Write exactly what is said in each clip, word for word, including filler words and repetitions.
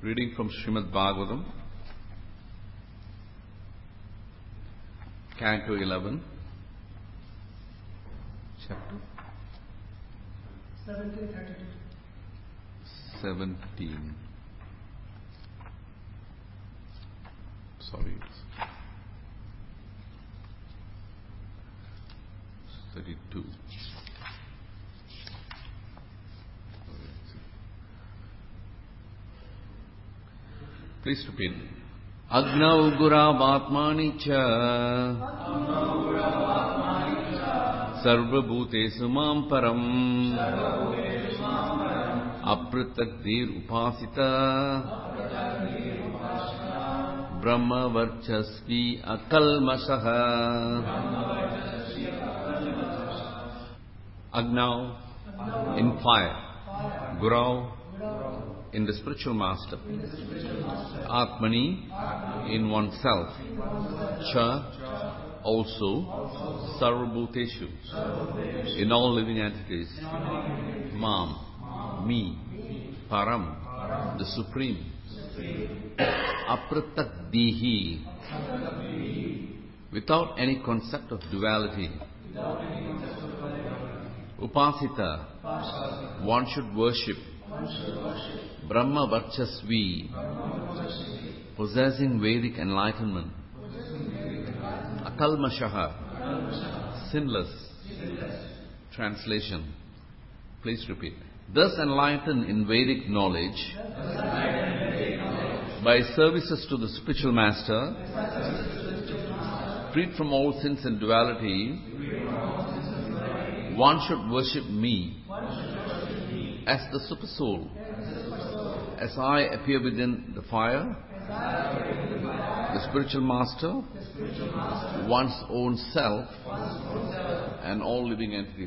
Reading from Srimad Bhagavatam, Canto eleven, chapter seventeen thirty-two. seventeen. Sorry, thirty-two. Please repeat. Agnau Guravatmani cha Sarvabhutesu mam param Apratakdir upasita Brahma varchasvi akalmashaha. Agnau in fire, Gurau in the spiritual master, Atmani in oneself, Cha also, Sarvabhuteshu in all living entities, Mam, me, Param, the Supreme, Apratakdihi, without any concept of duality, Upasita, one should worship, Brahma Varchasvi, possessing Vedic enlightenment, Akalmashaha, sinless. Translation. Please repeat. Thus enlightened in Vedic knowledge, by services to the spiritual master, freed from all sins and duality, one should worship me as the super soul. As I appear within the fire, the spiritual master, one's own self, and all living entities.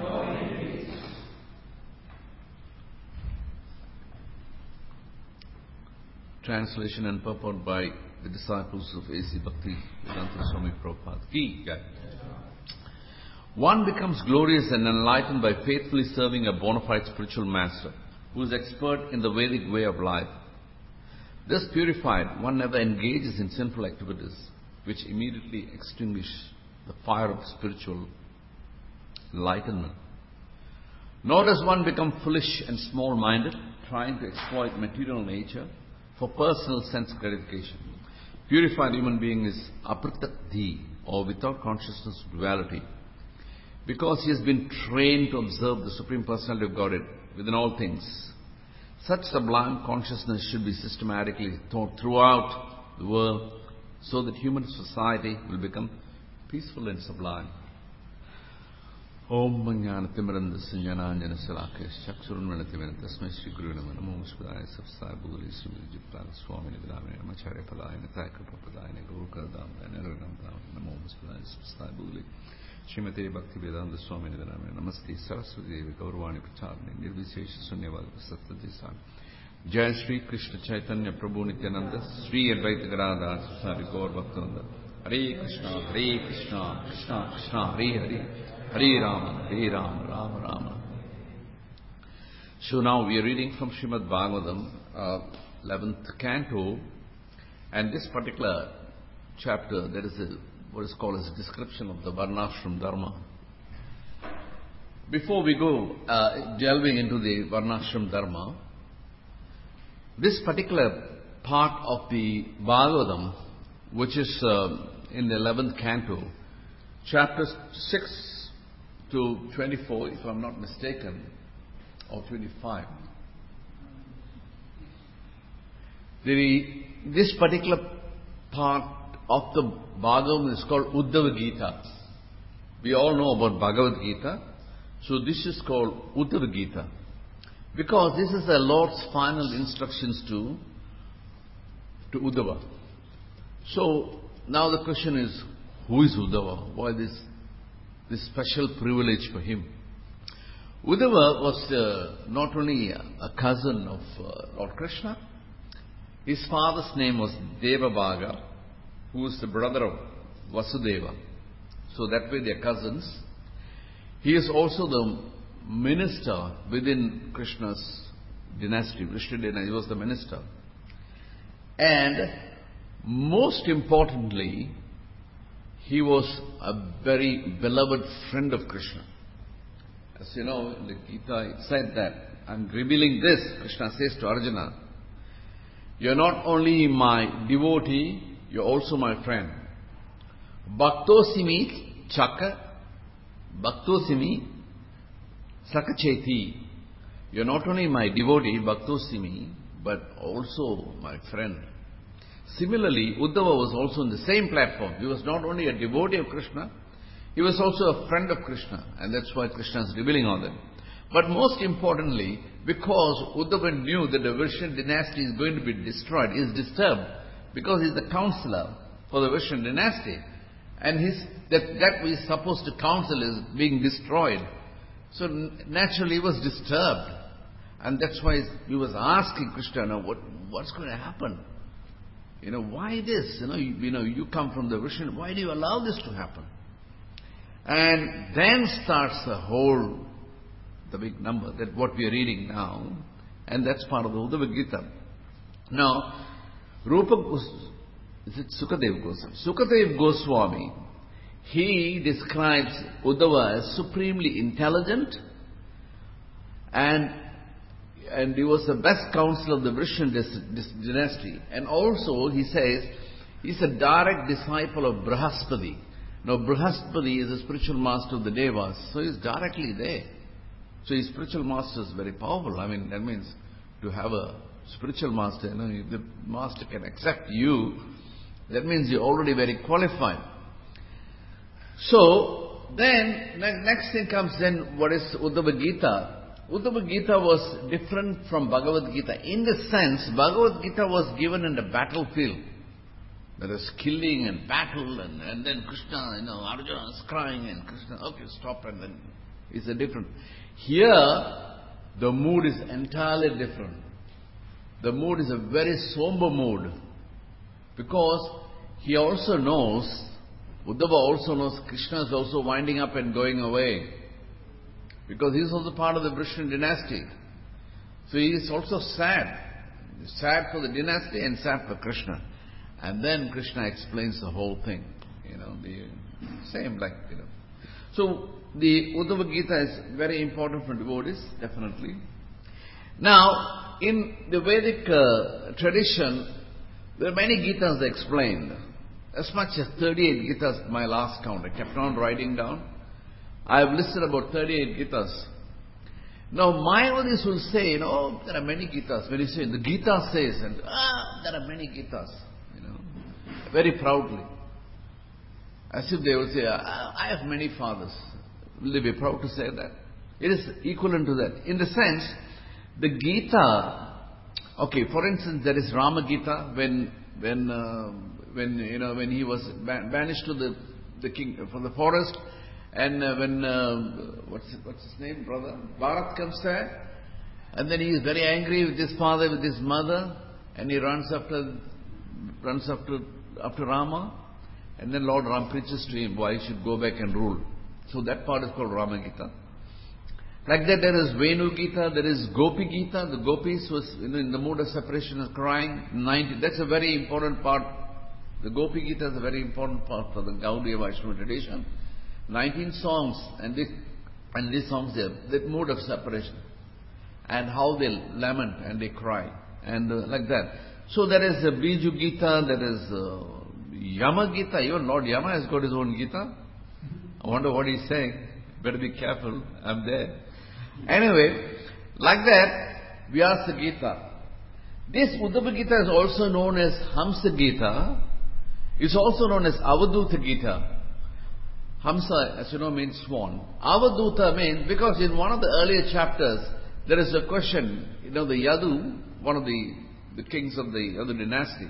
Translation and purport by the disciples of A C Bhakti Vedanta Swami Prabhupada. Ki Jai. One becomes glorious and enlightened by faithfully serving a bona fide spiritual master who is expert in the Vedic way of life. Thus purified, one never engages in sinful activities which immediately extinguish the fire of spiritual enlightenment. Nor does one become foolish and small-minded, trying to exploit material nature for personal sense gratification. Purified human being is apratakdi, or without consciousness of duality, because he has been trained to observe the Supreme Personality of Godhead within all things. Such sublime consciousness should be systematically taught throughout the world so that human society will become peaceful and sublime. Om Jnana Timiranda Sanjananjana Salakesh Chaksurunvana Timiranda Tasmai Shri Guru Nama Namo Muspudaya Sapsai Bhuli Sri Jipala Swami Nidramaya Namacharya Padayana Thaikapa Padayana Guru Karadam Naragram Namo Muspudaya Sapsai Bhuli Srimati Bhakti Vedanta Swami Nidramaya Namaste Saraswati Devi Gaurvani Pracharni Nirvishesha Sunyavad Sattva Jai Shri Krishna Chaitanya Prabhu Nityananda Shri Advaita Gadadhar Susari Gaur Bhaktananda Hare Krishna Hare Krishna Krishna Krishna Hare Hare Hare Rama, Hare Rama, Rama Rama. So now we are reading from Srimad Bhagavatam, uh, eleventh canto, and this particular chapter, there is a, what is called as a description of the Varnashram Dharma. Before we go uh, delving into the Varnashram Dharma, this particular part of the Bhagavatam, which is uh, in the eleventh canto, chapters six to twenty-four, if I'm not mistaken, or twenty-five. The, this particular part of the Bhagavatam is called Uddhava Gita. We all know about Bhagavad Gita, so this is called Uddhava Gita, because this is the Lord's final instructions to, to Uddhava. So now the question is, who is Uddhava? Why this this special privilege for him? Uddhava was uh, not only a, a cousin of uh, Lord Krishna. His father's name was Devabhaga, who was the brother of Vasudeva. So that way they are cousins. He is also the minister within Krishna's dynasty. Vishnu dynasty, he was the minister. And most importantly, he was a very beloved friend of Krishna. As you know, in the Gita it said that, I'm revealing this, Krishna says to Arjuna, you're not only my devotee, you're also my friend. Bhaktosimi chaka, bhaktosimi sakacheti. You're not only my devotee, bhaktosimi, but also my friend. Similarly, Uddhava was also on the same platform. He was not only a devotee of Krishna, he was also a friend of Krishna, and that's why Krishna is revealing all that. But most importantly, because Uddhava knew that the Vishnu dynasty is going to be destroyed, he is disturbed, because he is the counselor for the Vishnu dynasty. And his, that, that we supposed to counsel is being destroyed. So naturally he was disturbed. And that's why he was asking Krishna, now what, what's going to happen? You know, why this? You know, you, you know, you come from the Vishnu, why do you allow this to happen? And then starts the whole, the big number, that what we are reading now, and that's part of the Uddhava Gita. Now, Rupa Goswami, is it Sukadev Goswami? Sukadev Goswami, he describes Uddhava as supremely intelligent, and and he was the best counselor of the Vishnu dynasty. And also, he says, he's a direct disciple of Brihaspati. Now, Brihaspati is the spiritual master of the Devas, so he's directly there. So his spiritual master is very powerful. I mean, that means to have a spiritual master, you know, if the master can accept you, that means you're already very qualified. So, then, next thing comes then, what is Uddhava Gita? Uddhava Gita was different from Bhagavad Gita. In the sense, Bhagavad Gita was given in the battlefield. There is killing and battle, and, and then Krishna, you know, Arjuna is crying, and Krishna, okay, stop, and then it's a different. Here, the mood is entirely different. The mood is a very somber mood, because he also knows, Uddhava also knows, Krishna is also winding up and going away, because he is also part of the Vishnu dynasty. So he is also sad. Sad for the dynasty and sad for Krishna. And then Krishna explains the whole thing. You know, the same like, you know. So the Uddhava Gita is very important for devotees, definitely. Now, in the Vedic uh, tradition, there are many Gitas explained. As much as thirty-eight Gitas, my last count. I kept on writing down. I have listed about thirty-eight Gitas. Now, Mayavadis will say, you know, oh, there are many Gitas. When you say, the Gita says, and ah, there are many Gitas, you know, very proudly. As if they will say, ah, I have many fathers. Will they be proud to say that? It is equivalent to that. In the sense, the Gita, okay, for instance, there is Rama Gita, when, when, uh, when, you know, when he was banished to the, the king, from the forest, and uh, when, uh, what's, what's his name, brother? Bharat comes there, and then he is very angry with his father, with his mother, and he runs after, runs after, after Rama, and then Lord Ram preaches to him why he should go back and rule. So that part is called Rama Gita. Like that, there is Venu Gita, there is Gopi Gita. The Gopis was, you know, in the mood of separation and crying. ninety, that's a very important part. The Gopi Gita is a very important part for the Gaudiya Vaishnava tradition. nineteen songs, and this, and these songs, they are that mood of separation, and how they lament and they cry, and uh, like that. So there is a Biju Gita, there is uh, Yama Gita. Even Lord Yama has got his own Gita. I wonder what he's saying. Better be careful. I'm there. Anyway, like that, Vyasa Gita. This Uddhava Gita is also known as Hamsa Gita. It's also known as Avaduta Gita. Hamsa, as you know, means swan. Avaduta means, because in one of the earlier chapters, there is a question, you know, the Yadu, one of the, the kings of the Yadu dynasty,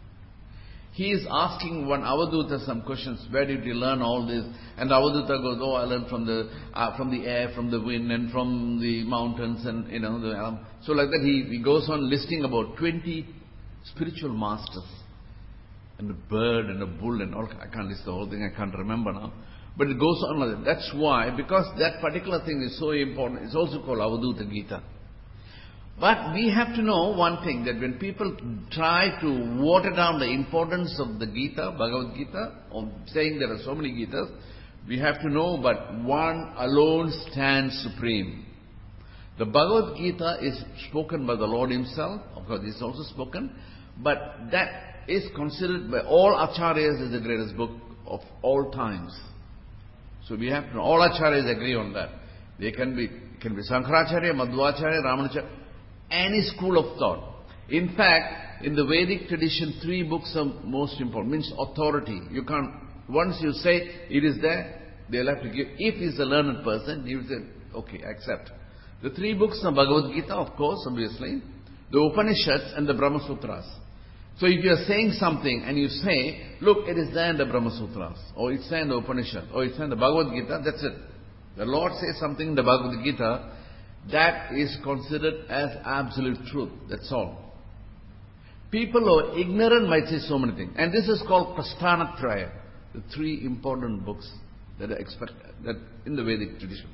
he is asking one Avaduta some questions. Where did you learn all this? And Avaduta goes, oh, I learned from the uh, from the air, from the wind, and from the mountains, and you know. The, um, so like that, he, he goes on listing about twenty spiritual masters, and a bird and a bull and all. I can't list the whole thing. I can't remember now. But it goes on like that. That's why, because that particular thing is so important. It's also called Avaduta Gita. But we have to know one thing, that when people try to water down the importance of the Gita, Bhagavad Gita, or saying there are so many Gitas, we have to know but one alone stands supreme. The Bhagavad Gita is spoken by the Lord Himself, of course it is also spoken, but that is considered by all Acharyas as the greatest book of all times. So we have to know, all Acharyas agree on that. They can be, it can be Sankaracharya, Madhvacharya, Ramanacharya, any school of thought. In fact, in the Vedic tradition, three books are most important, means authority. You can't, once you say it is there, they'll have to give. If he's a learned person, he will say, okay, accept. The three books are Bhagavad Gita, of course, obviously, the Upanishads and the Brahma Sutras. So if you are saying something and you say, look, it is there in the Brahma Sutras, or it's there in the Upanishad, or it's there in the Bhagavad Gita, that's it. The Lord says something in the Bhagavad Gita, that is considered as absolute truth. That's all. People who are ignorant might say so many things. And this is called Prasthanatraya, the three important books that are expected that in the Vedic tradition.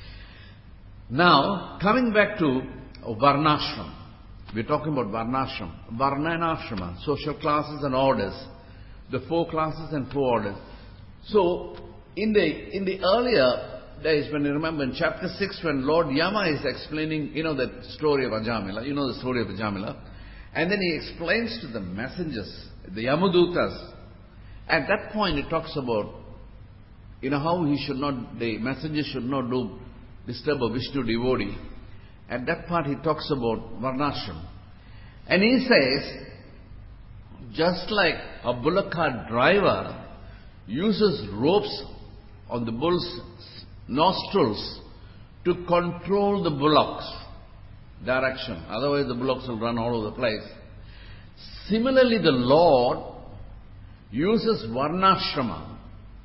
Now, coming back to Varnashram. We're talking about Varnashram. Varna and Ashrama, social classes and orders. The four classes and four orders. So, in the in the earlier days, when you remember in chapter six, when Lord Yama is explaining, you know, the story of Ajamila, you know the story of Ajamila, and then he explains to the messengers, the Yamadutas. At that point, he talks about, you know, how he should not, the messenger should not do disturb a Vishnu devotee. At that part, he talks about Varnashram, and he says, just like a bullock cart driver uses ropes on the bull's nostrils to control the bullocks' direction. Otherwise the bullocks will run all over the place. Similarly, the Lord uses Varnashrama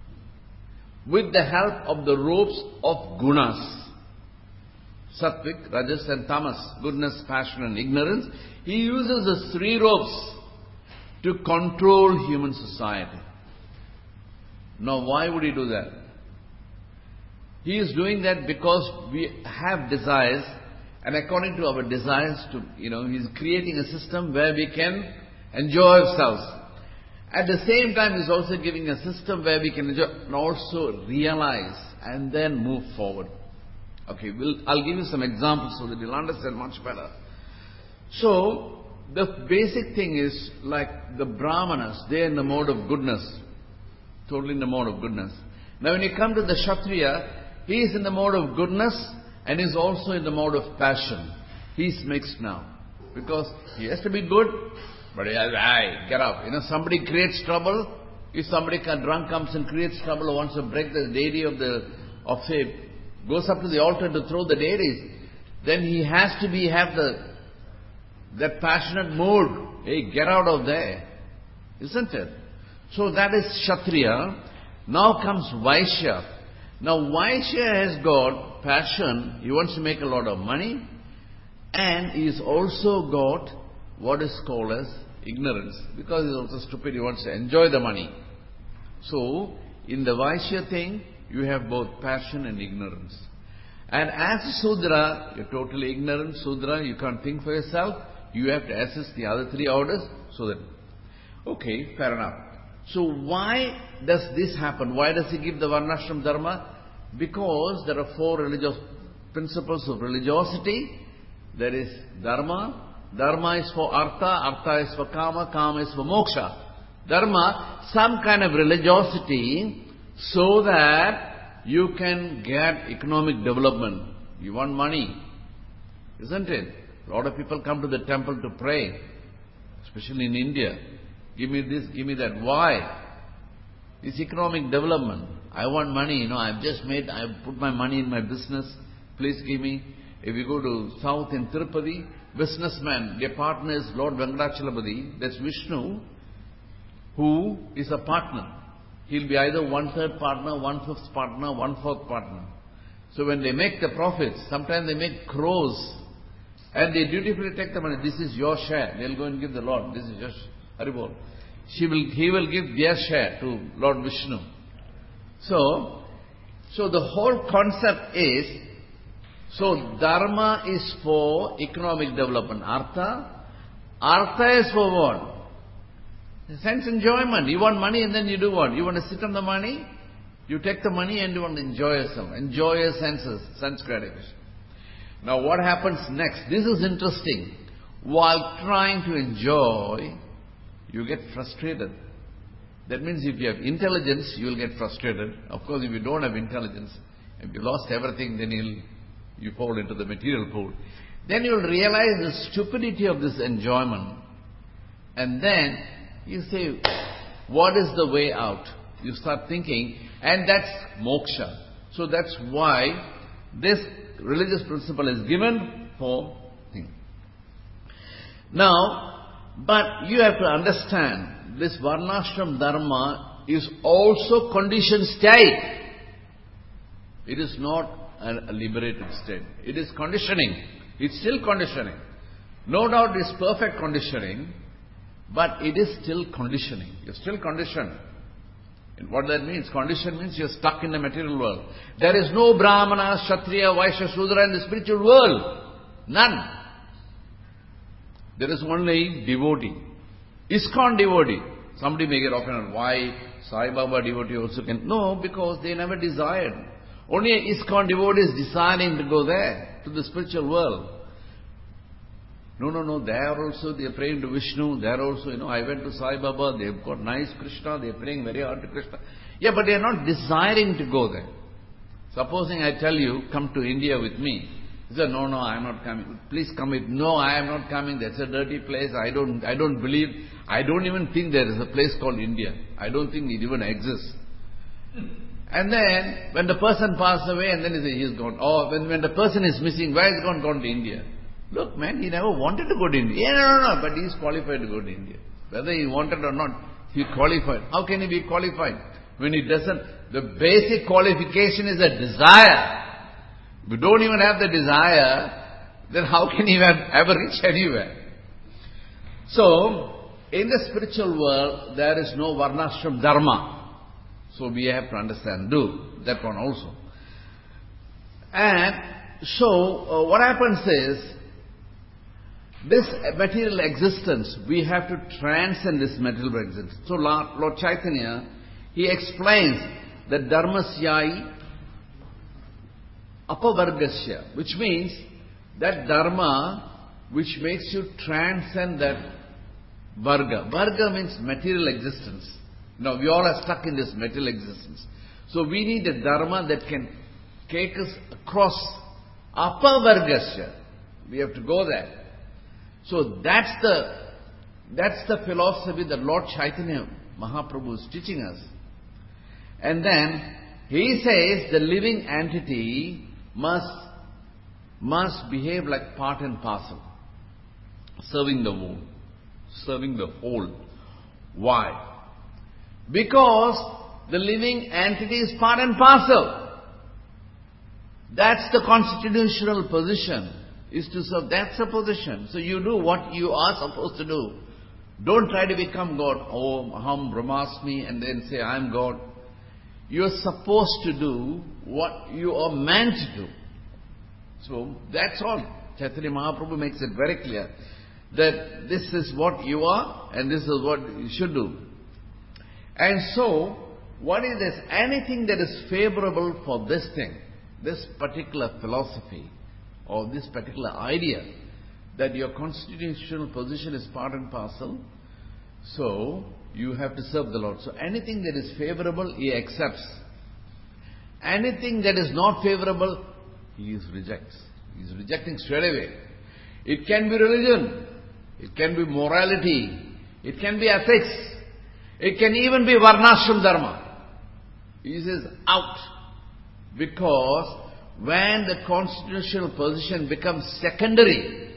with the help of the ropes of gunas. Sattvic, Rajas and Tamas, goodness, passion and ignorance. He uses the three ropes to control human society. Now why would he do that? He is doing that because we have desires, and according to our desires, to you know, He is creating a system where we can enjoy ourselves. At the same time, He is also giving a system where we can enjoy and also realize and then move forward. Okay, we'll, I'll give you some examples so that you'll understand much better. So, the basic thing is like the Brahmanas, they are in the mode of goodness, totally in the mode of goodness. Now, when you come to the Kshatriya, he is in the mode of goodness and is also in the mode of passion. He's mixed now. Because he has to be good, but he has, hey, get up. You know, somebody creates trouble. If somebody drunk comes and creates trouble or wants to break the deity of the, of say, goes up to the altar to throw the deities, then he has to be, have the, that passionate mood. Hey, get out of there. Isn't it? So that is Kshatriya. Now comes Vaishya. Now Vaishya has got passion, he wants to make a lot of money, and he's also got what is called as ignorance, because he's also stupid, he wants to enjoy the money. So, in the Vaishya thing, you have both passion and ignorance. And as a Sudra, you're totally ignorant, Sudra, you can't think for yourself, you have to assist the other three orders, so that, okay, fair enough. So why does this happen? Why does he give the Varnashram Dharma? Because there are four religious principles of religiosity. There is Dharma. Dharma is for Artha. Artha is for Kama. Kama is for Moksha. Dharma, some kind of religiosity so that you can get economic development. You want money, isn't it? A lot of people come to the temple to pray, especially in India. Give me this, give me that. Why? It's economic development. I want money, you know, I've just made, I've put my money in my business. Please give me. If you go to south in Tirupati, businessman, their partner is Lord Venkatachalapati, that's Vishnu, who is a partner. He'll be either one-third partner, one-fifth partner, one-fourth partner. So when they make the profits, sometimes they make crores, and they dutifully take the money. This is your share. They'll go and give the Lord. This is your share. Haribol. She will, he will give their share to Lord Vishnu. So, so the whole concept is, So, dharma is for economic development. Artha? Artha is for what? Sense enjoyment. You want money and then you do what? You want to sit on the money? You take the money and you want to enjoy yourself. Enjoy your senses, sense gratification. Now what happens next? This is interesting. While trying to enjoy, you get frustrated. That means if you have intelligence, you will get frustrated. Of course, if you don't have intelligence, if you lost everything, then you'll, you fall into the material pool. Then you will realize the stupidity of this enjoyment. And then you say, what is the way out? You start thinking, and that's moksha. So that's why this religious principle is given for things. Now, but you have to understand, this varnashram dharma is also conditioned state. It is not a liberated state. It is conditioning. It's still conditioning. No doubt it's perfect conditioning, but it is still conditioning. You're still conditioned. And what that means? Condition means you're stuck in the material world. There is no Brahmana, Kshatriya, Vaishya, Shudra in the spiritual world. None. There is only devotee. ISKCON devotee. Somebody may get offended. Why Sai Baba devotee also can? No, because they never desired. Only an ISKCON devotee is desiring to go there, to the spiritual world. No, no, no, there also they are praying to Vishnu, there also, you know, I went to Sai Baba, they've got nice Krishna, they are praying very hard to Krishna. Yeah, but they are not desiring to go there. Supposing I tell you, come to India with me. You say, no, no, I am not coming. Please come with, no, I am not coming, that's a dirty place, I don't, I don't believe, I don't even think there is a place called India. I don't think it even exists. And then, when the person passes away, and then he says, he's gone. Or when, when the person is missing, why has he gone, gone to India? Look, man, he never wanted to go to India. Yeah, no, no, no, but he is qualified to go to India. Whether he wanted or not, he qualified. How can he be qualified? When he doesn't, the basic qualification is a desire. If you don't even have the desire, then how can you ever reach anywhere? So, in the spiritual world, there is no varnashram dharma. So we have to understand, do that one also. And so, uh, what happens is, this material existence, we have to transcend this material existence. So Lord, Lord Chaitanya, he explains that dharmasyai apavargasya, which means that dharma which makes you transcend that varga. Varga means material existence. Now we all are stuck in this material existence. So we need a dharma that can take us across apavargasya. We have to go there. So that's the, that's the philosophy that Lord Chaitanya Mahaprabhu is teaching us. And then he says the living entity must, must behave like part and parcel, serving the whole, serving the whole. Why? Because the living entity is part and parcel. That's the constitutional position. Is to serve. That's a position. So you do what you are supposed to do. Don't try to become God. Oh, Aham Brahmasmi, and then say, I am God. You are supposed to do what you are meant to do. So that's all. Chaitanya Mahaprabhu makes it very clear that this is what you are and this is what you should do. And so, what is this? Anything that is favorable for this thing, this particular philosophy, or this particular idea, that your constitutional position is part and parcel, so you have to serve the Lord. So anything that is favorable, he accepts. Anything that is not favorable, he is rejects. He is rejecting straight away. It can be religion, it can be morality, it can be ethics, it can even be varnashram dharma. He says, out. Because when the constitutional position becomes secondary,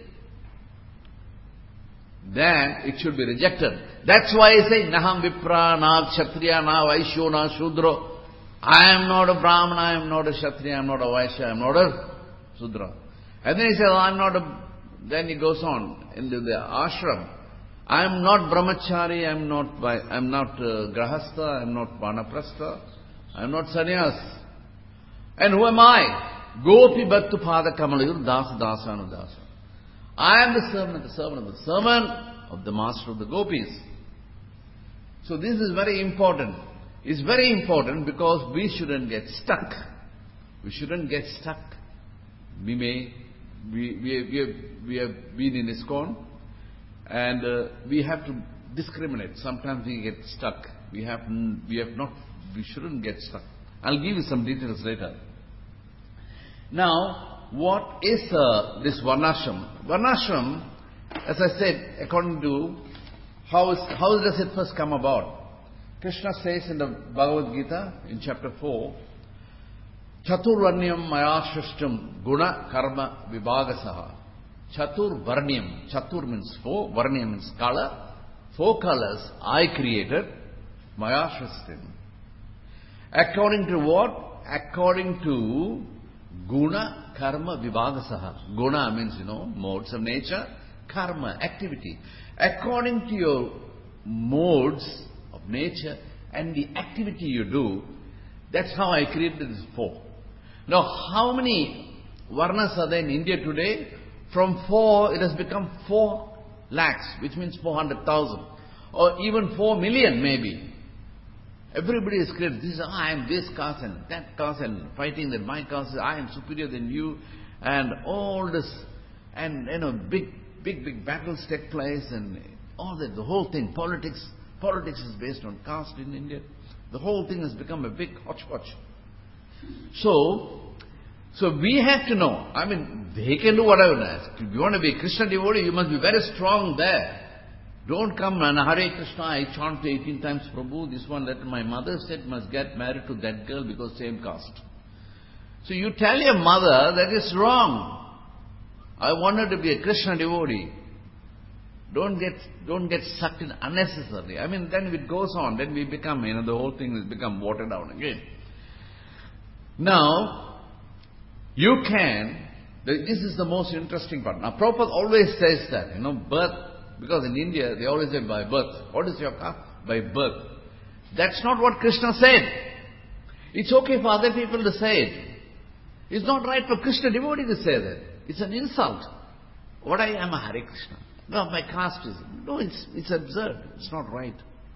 then it should be rejected. That's why I say, Naham Vipra, Na Kshatriya, Na Vaishyo, Na Shudra. I am not a Brahmana, I am not a Kshatriya, I am not a Vaishya, I am not a Shudra. And then he says, I am not a, then he goes on in the, the ashram. I am not Brahmachari, I am not, I am not uh, Grahastha, I am not Vanaprastha, I am not Sannyas. And who am I? Gopi Bhattu Pada Kamalayur Das Dasanu Dasa. I am the servant, the servant of the servant of the master of the gopis. So this is very important. It's very important because we shouldn't get stuck. We shouldn't get stuck. We may, we, we, we, have, we have been in ISKCON and uh, we have to discriminate. Sometimes we get stuck. We have, we have not, we shouldn't get stuck. I'll give you some details later. Now, what is uh, this Varnashram? Varnashram, as I said, according to how, is, how does it first come about? Krishna says in the Bhagavad Gita, in chapter four, Chaturvarnyam maya shrishtam guna karma vibhagasaha. Chaturvarnyam. Chatur means four, Varnyam means color. Four colors I created, maya shrishtam. According to what? According to guna karma vibhagasaha. Guna means, you know, modes of nature. Karma, activity. According to your modes of nature and the activity you do, that's how I created this four. Now, how many varnas are there in India today? From four, it has become four lakhs, which means four hundred thousand. Or even four million maybe. Everybody is created. This is, oh, I am this caste and that caste and fighting that my caste, I am superior than you. And all this, and you know, big, big, big battles take place and all that, the whole thing, politics. Politics is based on caste in India. The whole thing has become a big hodgepodge. So, so we have to know. I mean, they can do whatever they ask. If you want to be a Krishna devotee, you must be very strong there. Don't come and Hare Krishna, I chant eighteen times Prabhu, this one, that my mother said must get married to that girl because same caste. So you tell your mother that is wrong. I want her to be a Krishna devotee. Don't get, don't get sucked in unnecessarily. I mean, then it goes on. Then we become, you know, the whole thing has become watered down again. Now, you can, this is the most interesting part. Now, Prabhupada always says that, you know, birth, because in India, they always say by birth. What is your caste? By birth. That's not what Krishna said. It's okay for other people to say it. It's not right for Krishna devotee to say that. It's an insult. What I am a Hare Krishna. No, my caste is... No, it's, it's absurd. It's not right.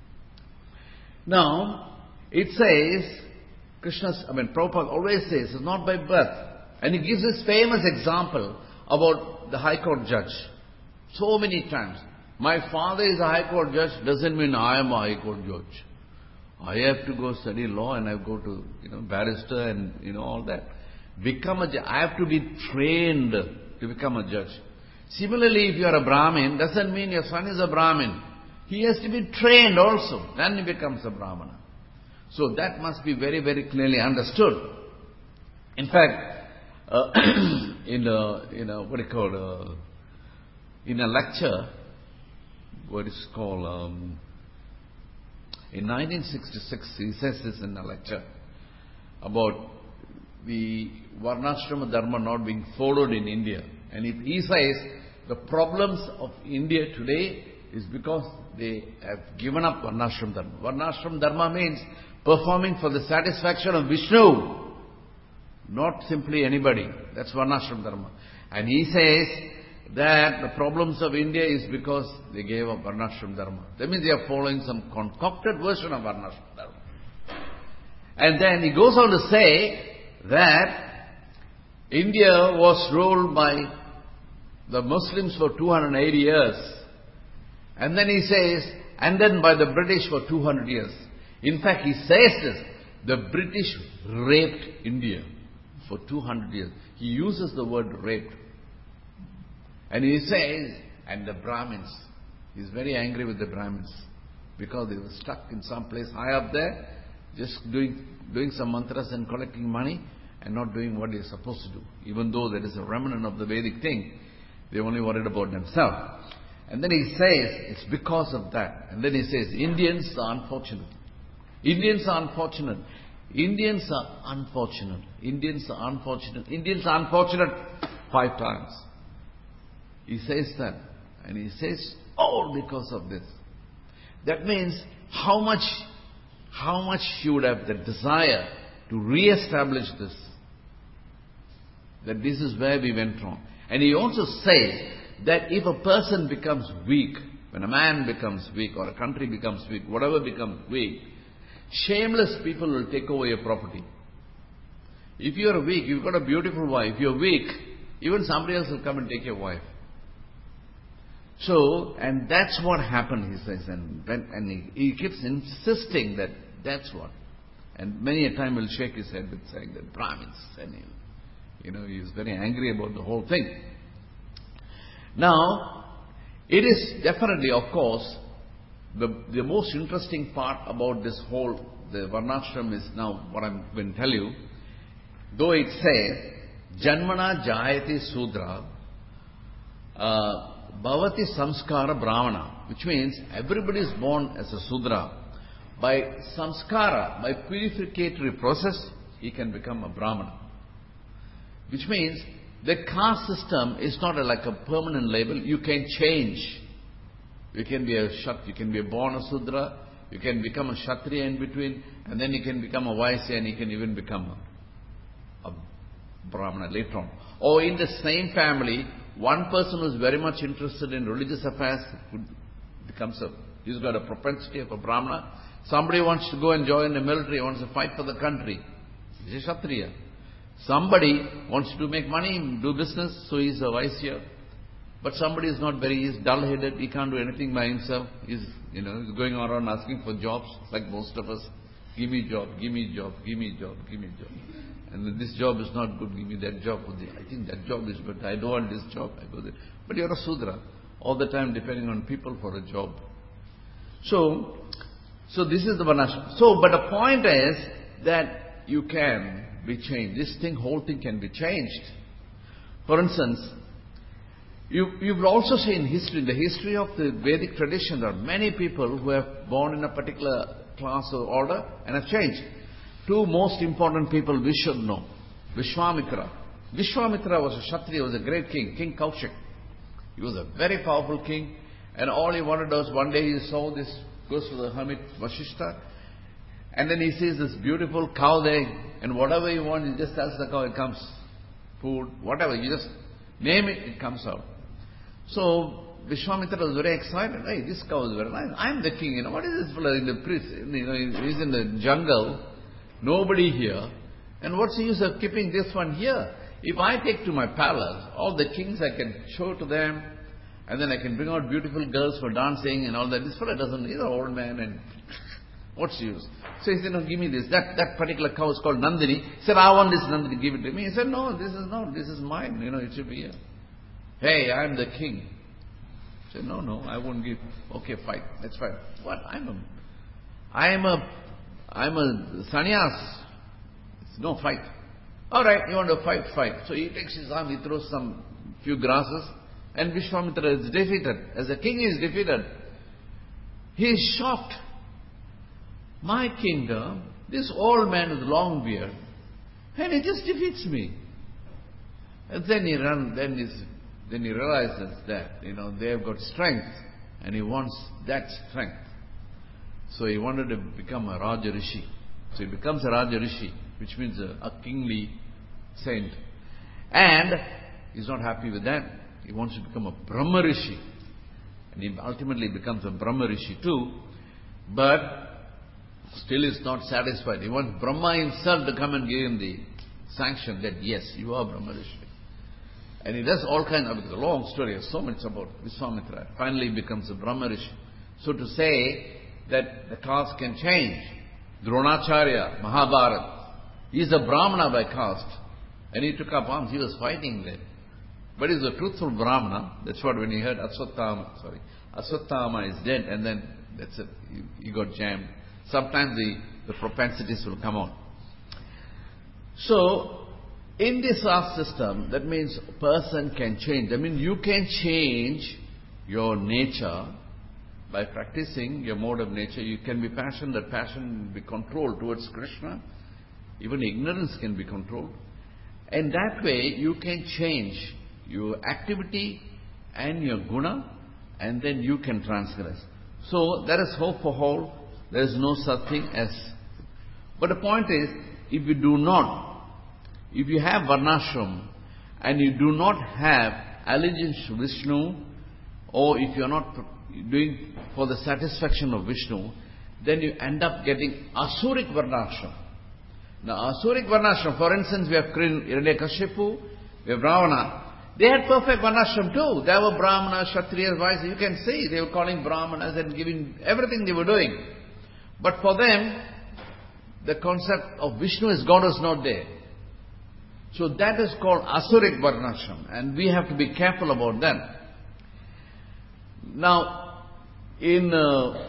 Now, it says, Krishna's... I mean, Prabhupada always says, it's not by birth. And he gives this famous example about the High Court judge. So many times. My father is a High Court judge, doesn't mean I am a High Court judge. I have to go study law and I go to, you know, barrister and, you know, all that. Become a judge. I have to be trained to become a judge. Similarly, if you are a Brahmin, doesn't mean your son is a Brahmin. He has to be trained also. Then he becomes a Brahmana. So that must be very, very clearly understood. In fact, uh, in a, in a, what do you call, uh, in a lecture, what is called, um, in nineteen sixty-six, he says this in a lecture about the Varnashrama Dharma not being followed in India. And if he says the problems of India today is because they have given up Varnashram Dharma. Varnashram Dharma means performing for the satisfaction of Vishnu, not simply anybody. That's Varnashram Dharma. And he says that the problems of India is because they gave up Varnashram Dharma. That means they are following some concocted version of Varnashram Dharma. And then he goes on to say that India was ruled by the Muslims for two hundred eighty years. And then he says, and then by the British for two hundred years. In fact, he says this, the British raped India for two hundred years. He uses the word raped. And he says, and the Brahmins, he's very angry with the Brahmins because they were stuck in some place high up there, just doing, doing some mantras and collecting money and not doing what they're supposed to do. Even though there is a remnant of the Vedic thing, they only worried about themselves. And then he says, it's because of that. And then he says, Indians are unfortunate. Indians are unfortunate. Indians are unfortunate. Indians are unfortunate. Indians are unfortunate five times. He says that. And he says, all because of this. That means how much, how much he would have the desire to re-establish this. that this is where we went wrong. And he also says that if a person becomes weak, when a man becomes weak or a country becomes weak, whatever becomes weak, shameless people will take over your property. If you are weak, you've got a beautiful wife, you're weak, even somebody else will come and take your wife. So, and that's what happened, he says, and, when, and he, he keeps insisting that that's what. And many a time he'll shake his head with saying that Brahmins, and he, you know, he's very angry about the whole thing. Now, it is definitely, of course, the, the most interesting part about this whole, the Varnashram is now what I'm going to tell you. Though it says, Janmana Jayati Sudra, uh, Bhavati Samskara Brahmana, which means everybody is born as a Sudra. By samskara, by purificatory process, he can become a Brahmana. Which means the caste system is not a, like a permanent label. You can change. You can be a Kshat, you can be born a Sudra, you can become a Kshatriya in between, and then you can become a Vaisya, and you can even become a, a Brahmana later on. Or in the same family, one person who is very much interested in religious affairs becomes a, he's got a propensity of a Brahmana. Somebody wants to go and join the military, wants to fight for the country, he's a Kshatriya. Somebody wants to make money, do business, so he's a Vaisya. But somebody is not very, he's dull-headed, he can't do anything by himself. He's, you know, he's going around asking for jobs, like most of us. Give me job, give me job, give me job, give me job. And then this job is not good, give me that job. I think that job is good, I don't want this job, I go there. But you're a Sudra, all the time depending on people for a job. So, so this is the Varnashram. So, but the point is that you can be changed. This thing, whole thing can be changed. For instance, you, you've also seen history, in the history of the Vedic tradition, there are many people who have born in a particular class or order and have changed. Two most important people we should know. Vishwamitra. Vishwamitra was a Kshatriya, was a great king, King Kaushik. He was a very powerful king, and all he wanted was, one day he saw this, goes to the hermit Vashishta, and then he sees this beautiful cow there, and whatever you want, he just tells the cow, it comes. Food, whatever, you just name it, it comes out. So Vishwamitra was very excited. Hey, this cow is very nice. I am the king. You know, what is this fellow in the priest? You know, he's in the jungle, nobody here. And what's the use of keeping this one here? If I take to my palace, all the kings I can show to them, and then I can bring out beautiful girls for dancing and all that. This fellow doesn't, he's an old man, and what's the use? So he said, no, give me this. That that particular cow is called Nandini. He said, I want this Nandini, give it to me. He said, no, this is not, this is mine. You know, it should be here. Hey, I'm the king. He said, no, no, I won't give. Okay, fight. Let's fight. What? I'm a, I'm a, I'm a sannyas. It's no fight. All right, you want to fight, fight. So he takes his arm, he throws some few grasses, and Vishwamitra is defeated. As a king, he is defeated. He is shocked. My kingdom, this old man with long beard, and he just defeats me. And then he run, then he's, then he realizes that, you know, they have got strength, and he wants that strength. So he wanted to become a Raja Rishi. So he becomes a Raja Rishi, which means a, a kingly saint. And he's not happy with that. He wants to become a Brahma Rishi. And he ultimately becomes a Brahma Rishi too. But still is not satisfied. He wants Brahma himself to come and give him the sanction that yes, you are Brahma Rishi. And he does all kinds of, it's a long story, there's so much about Vishwamitra. Finally he becomes a Brahma Rishi. So to say that the caste can change, Dronacharya, Mahabharata, he is a Brahmana by caste. And he took up arms, he was fighting there. But he's a truthful Brahmana. That's what when he heard Aswathama, sorry, Aswathama is dead, and then that's it, he, he got jammed. Sometimes the, the propensities will come out. So, in this caste system, that means a person can change. I mean, you can change your nature by practicing your mode of nature. You can be passionate, that passion will be controlled towards Krishna. Even ignorance can be controlled. And that way, you can change your activity and your guna, and then you can transgress. So, there is hope for all. There is no such thing as... But the point is, if you do not, if you have Varnashram, and you do not have allegiance to Vishnu, or if you are not doing for the satisfaction of Vishnu, then you end up getting Asuric Varnashram. Now, Asuric Varnashram, for instance, we have Hiranyakashipu, we have Ravana. They had perfect Varnashram too. They were Brahmanas, Kshatriyas, Vaishyas. You can see they were calling Brahmanas and giving everything they were doing. But for them, the concept of Vishnu as God was not there. So that is called Asuric Varnashram, and we have to be careful about that. Now, in uh,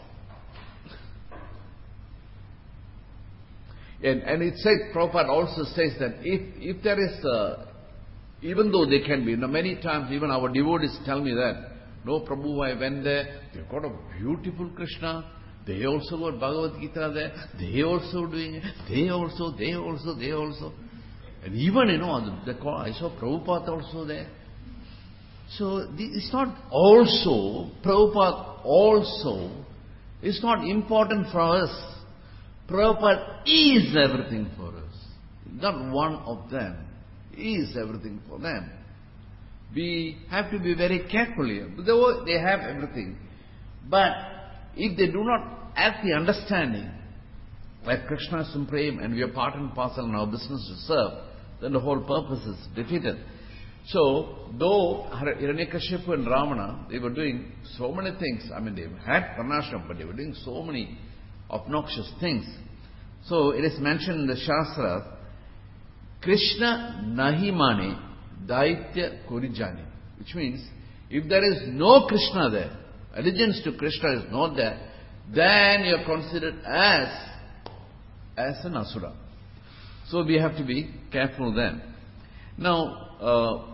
and, and it says, Prabhupada also says that if if there is, uh, even though they can be, you know, many times even our devotees tell me that, no, Prabhu, I went there, they've got a beautiful Krishna, they also got Bhagavad Gita there, they also doing it, they also, they also, they also. And even, you know, the, the, I saw Prabhupada also there. So, it's not also, Prabhupada also, it's not important for us. Prabhupada is everything for us. Not one of them is everything for them. We have to be very careful here. They have everything. But if they do not have the understanding that Krishna is supreme and we are part and parcel in our business to serve, then the whole purpose is defeated. So, though Hiranyakashipu and Ravana, they were doing so many things. I mean, they had Varnashram, but they were doing so many obnoxious things. So, it is mentioned in the Shastra, Krishna Nahimane Daitya Kurijani, which means, if there is no Krishna there, allegiance to Krishna is not there, then you are considered as, as an Asura. So we have to be careful then. Now, uh,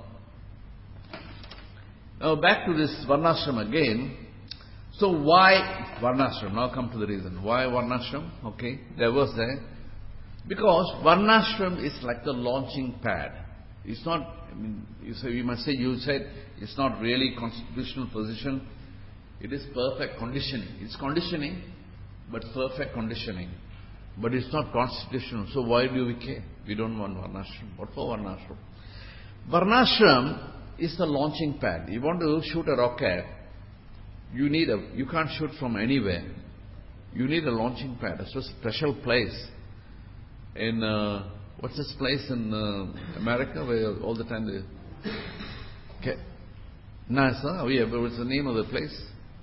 now back to this Varnashram again. So why Varnashram? Now come to the reason. Why Varnashram? Okay, there was there. Because Varnashram is like the launching pad. It's not, I mean, you, say, you must say, you said it's not really constitutional position. It is perfect conditioning. It's conditioning, but perfect conditioning. But it's not constitutional. So why do we care? We don't want Varnashram. What for Varnashram? Varnashram is the launching pad. You want to shoot a rocket, you need a, you can't shoot from anywhere. You need a launching pad. It's a special place. In, uh, what's this place in uh, America where all the time they... Okay. NASA? Oh yeah, but what's the name of the place?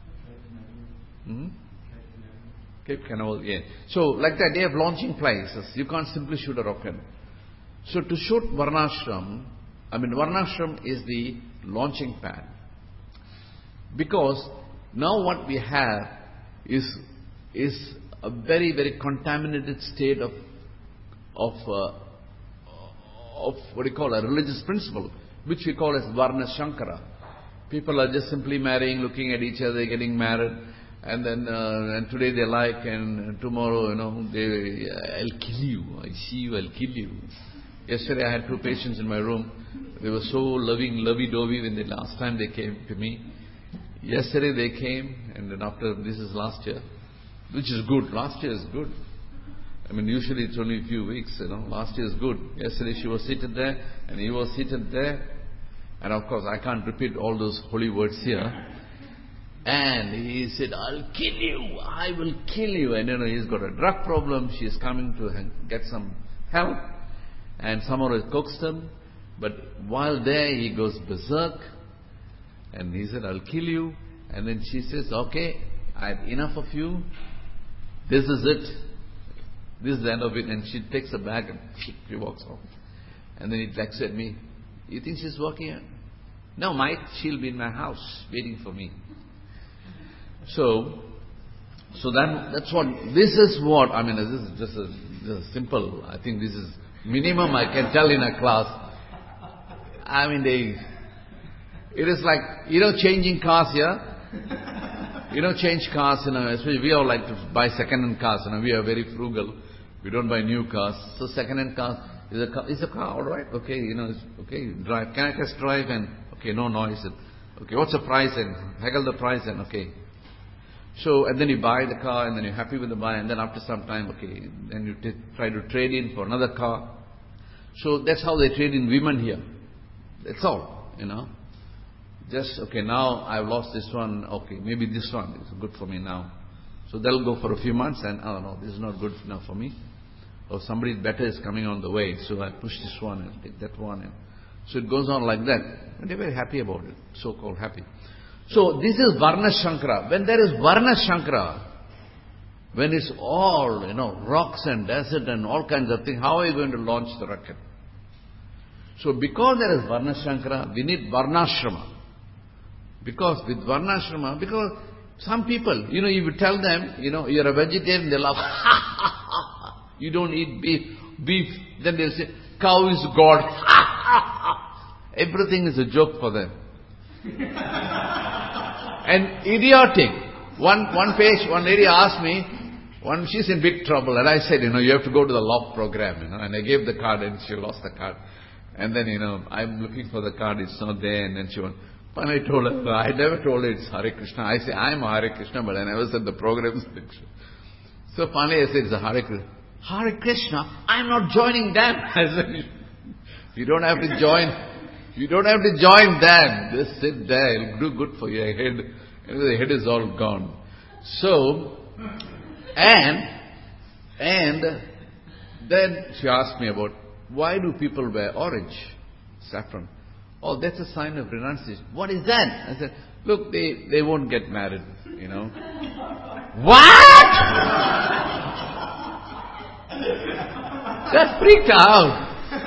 Hmm? Cape Canaveral, yeah. So, like that, they have launching places. You can't simply shoot a rocket. So, to shoot Varnashram, I mean, Varnashram is the launching pad. Because now what we have is is a very, very contaminated state of of uh, of what you call a religious principle, which we call as Varna Shankara. People are just simply marrying, looking at each other, getting married. And then, uh, and today they like, and tomorrow, you know, they, uh, I'll kill you. I see you, I'll kill you. Yesterday I had two patients in my room. They were so loving, lovey-dovey when the last time they came to me. Yesterday they came, and then after, this is last year, which is good. Last year is good. I mean, usually it's only a few weeks, you know. Last year is good. Yesterday she was seated there, and he was seated there. And of course, I can't repeat all those holy words here. And he said, I'll kill you, I will kill you. And you know, he's got a drug problem, she's coming to get some help. And somehow it coaxed him. But while there, he goes berserk. And he said, I'll kill you. And then she says, okay, I have enough of you. This is it. This is the end of it. And she takes a bag and she walks off. And then he looks at me. You think she's working here? No, mate, she'll be in my house waiting for me. So, so that, that's what, this is what, I mean, this is just a, just a simple, I think this is minimum I can tell in a class. I mean, they, it is like, you know, changing cars here. You know, change cars, you know, especially we all like to buy second-hand cars, you know, we are very frugal. We don't buy new cars. So second-hand cars, is a car, is a car all right? Okay, you know, okay, drive. Can I test drive? And, okay, no noise. Okay, what's the price? And haggle the price and, okay. So, and then you buy the car and then you're happy with the buy and then after some time, okay, then you t- try to trade in for another car. So that's how they trade in women here. That's all, you know. Just, okay, now I've lost this one, okay, maybe this one is good for me now. So they'll go for a few months and, oh no, this is not good enough for me. Or somebody better is coming on the way, so I push this one and take that one. And so it goes on like that. And they're very happy about it, so-called happy. So this is Varna Shankara. When there is Varna Shankara, when it's all, you know, rocks and desert and all kinds of things, how are you going to launch the rocket? So because there is Varna Shankara, we need Varnashrama. Because with Varnashrama, because some people, you know, you would tell them, you know, you're a vegetarian, they laugh. You don't eat beef. Beef. Then they'll say, cow is God. Everything is a joke for them. And idiotic. One, one page, one lady asked me, one, she's in big trouble. And I said, you know, you have to go to the law program, you know. And I gave the card and she lost the card. And then, you know, I'm looking for the card, it's not there. And then she went, and I told her, I never told her it's Hare Krishna. I say, I'm a Hare Krishna, but I never said the program is Hare Krishna. So finally I said, it's a Hare Krishna. Hare Krishna, I'm not joining them. I said, you don't have to join, you don't have to join them. Just sit there, it'll do good for your head. The head is all gone. So, and, and then she asked me about, why do people wear orange, saffron? Oh, that's a sign of renunciation. What is that? I said, look, they, they won't get married, you know. What? That freaked out.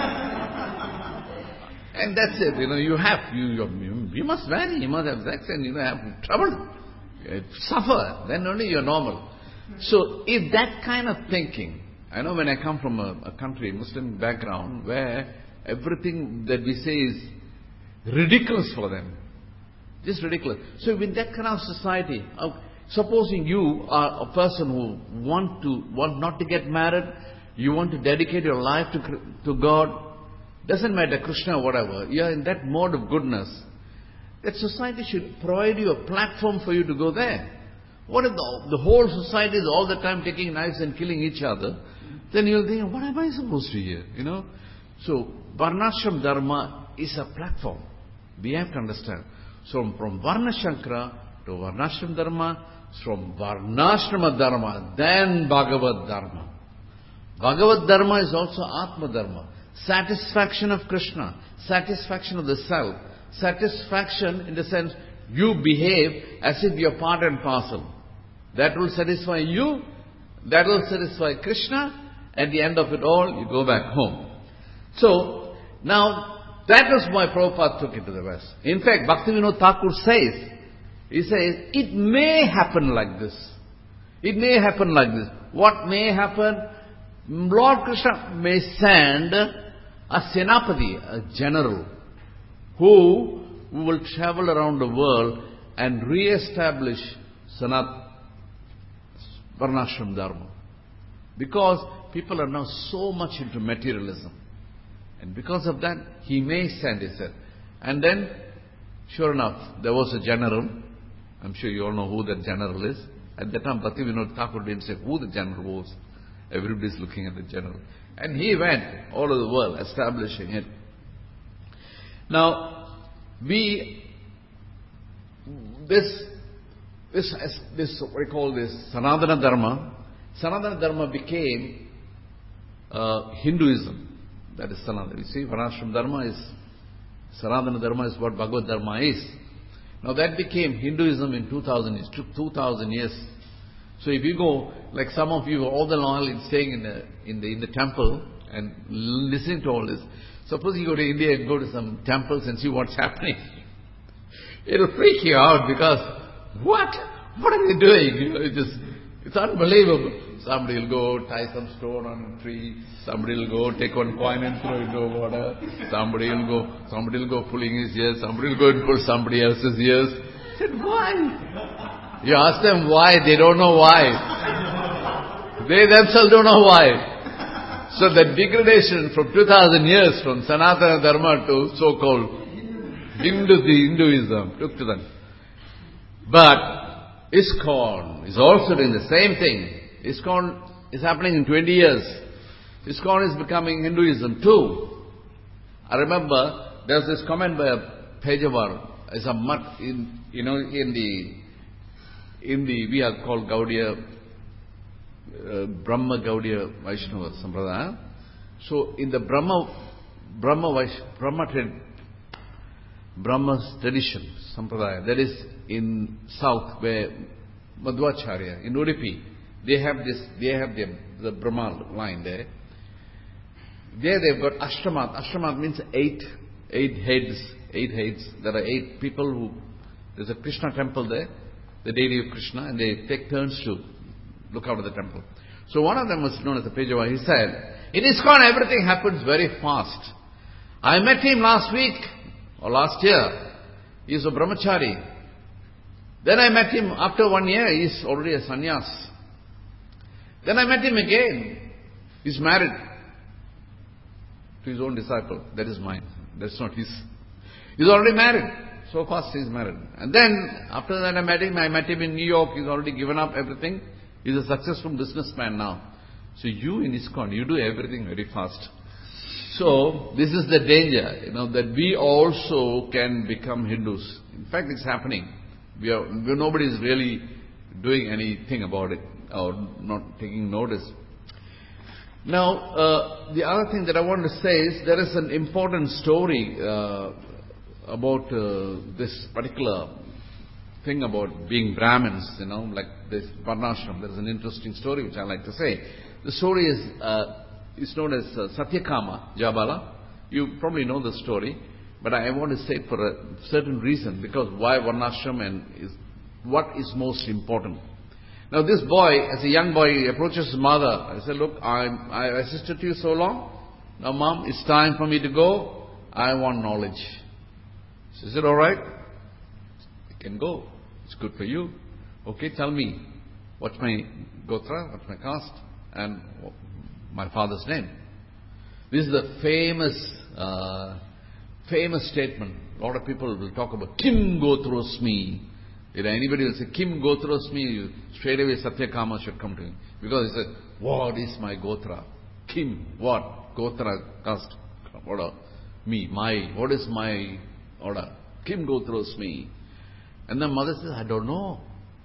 And that's it, you know, you have, you, you, you must marry, you must have sex and you know, have trouble, uh, suffer, then only you're normal. So if that kind of thinking, I know when I come from a, a country, Muslim background, where everything that we say is ridiculous for them. Just ridiculous. So in that kind of society, uh, supposing you are a person who want to, want not to get married, you want to dedicate your life to, to God, doesn't matter, Krishna, whatever, you are in that mode of goodness, that society should provide you a platform for you to go there. What if the, the whole society is all the time taking knives and killing each other? Then you'll think, what am I supposed to hear? You know? So, Varnashram Dharma is a platform. We have to understand. So, from Varna Shankara to Varnashram Dharma, from Varnashrama Dharma, then Bhagavad Dharma. Bhagavad Dharma is also Atma Dharma. Satisfaction of Krishna, satisfaction of the self, satisfaction in the sense you behave as if you're part and parcel. That will satisfy you, that will satisfy Krishna. At the end of it all, you go back home. So, now, that was why Prabhupada took it to the West. In fact, Bhaktivinoda Thakur says, he says, it may happen like this. It may happen like this. What may happen? Lord Krishna may send a Senapati, a general, who will travel around the world and re-establish Sanat Varnashram Dharma. Because people are now so much into materialism. And because of that, he may send, he said. And then, sure enough, there was a general. I'm sure you all know who that general is. At that time, Bhaktivinoda Thakur didn't say who the general was. Everybody's looking at the general. And he went all over the world establishing it. Now, we, this, this, this, what we call this Sanatana Dharma, Sanatana Dharma became uh, Hinduism. That is Sanatana. You see, Varnashram Dharma is, Sanatana Dharma is what Bhagavad Dharma is. Now that became Hinduism in two thousand years. It took two thousand years. So if you go, like some of you all the long staying in the, in the, in the temple and listening to all this. Suppose you go to India and go to some temples and see what's happening. It'll freak you out because, what? What are they doing? You know, it just, it's unbelievable. Somebody will go tie some stone on a tree. Somebody will go take one coin and throw it into water. Somebody will go, somebody will go pulling his ears. Somebody will go and pull somebody else's ears. I said, why? You ask them why, they don't know why. They themselves don't know why. So the degradation from two thousand years from Sanatana Dharma to so-called Hindu, Hinduism took to them. But ISKCON is also doing the same thing. ISKCON is happening in twenty years. ISKCON is becoming Hinduism too. I remember there's this comment by Pejawar, as a mat in, you know, in the, in the, we are called Gaudiya, uh, Brahma Gaudiya Vaishnava Sampradaya. So in the Brahma, Brahma Vaish, Brahma, Brahma's tradition, Sampradaya, that is in south where Madhvacharya, in Udupi, they have this, they have the, the Brahma line there. There they've got Ashtamat. Ashtamat means eight, eight heads, eight heads. There are eight people who, there's a Krishna temple there, the deity of Krishna, and they take turns to look after the temple. So one of them was known as the Pejava. He said, in ISKCON everything happens very fast. I met him last week, or last year. He's a brahmachari. Then I met him after one year, he's already a sannyas. Then I met him again. He's married to his own disciple. That is mine. That's not his. He's already married. So fast he's married. And then, after that I met him, I met him in New York. He's already given up everything. He's a successful businessman now. So you in ISKCON, you do everything very fast. So, this is the danger, you know, that we also can become Hindus. In fact, it's happening. We are, nobody is really doing anything about it, or not taking notice. Now, uh, the other thing that I want to say is, there is an important story uh, about uh, this particular thing about being Brahmins, you know, like this Varnashram. There is an interesting story which I like to say. The story is, uh, is known as uh, Satyakama Jabala. You probably know the story, but I want to say it for a certain reason, because why Varnashram and is, what is most important. Now this boy, as a young boy, he approaches his mother. I said, look, I'm, I assisted to you so long. Now mom, it's time for me to go. I want knowledge. She said, all right, you can go. It's good for you. Okay, tell me, what's my gotra, what's my caste, and my father's name. This is the famous, uh, famous statement. A lot of people will talk about Kim Gotrosmi. If anybody will say Kim Gotrosmi, straight away Satyakama should come to him. Because he said, what is my Gotra? Kim, what? Gotra, caste, order. Me, my, what is my order? Kim Gotrosmi. And the mother says, I don't know.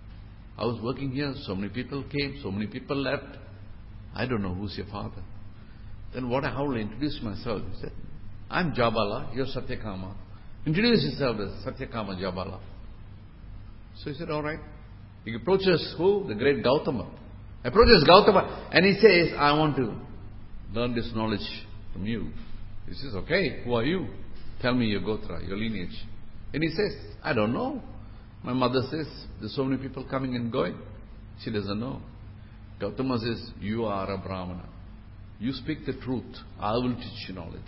I was working here, so many people came, so many people left. I don't know who's your father. Then what, how will I introduce myself? He said, I'm Jabala, you're Satyakama. Introduce yourself as Satyakama Jabala. So he said, all right. He approaches who? The great Gautama. Approaches Gautama and he says, I want to learn this knowledge from you. He says, okay, who are you? Tell me your Gotra, your lineage. And he says, I don't know. My mother says, there's so many people coming and going. She doesn't know. Gautama says, you are a Brahmana. You speak the truth. I will teach you knowledge.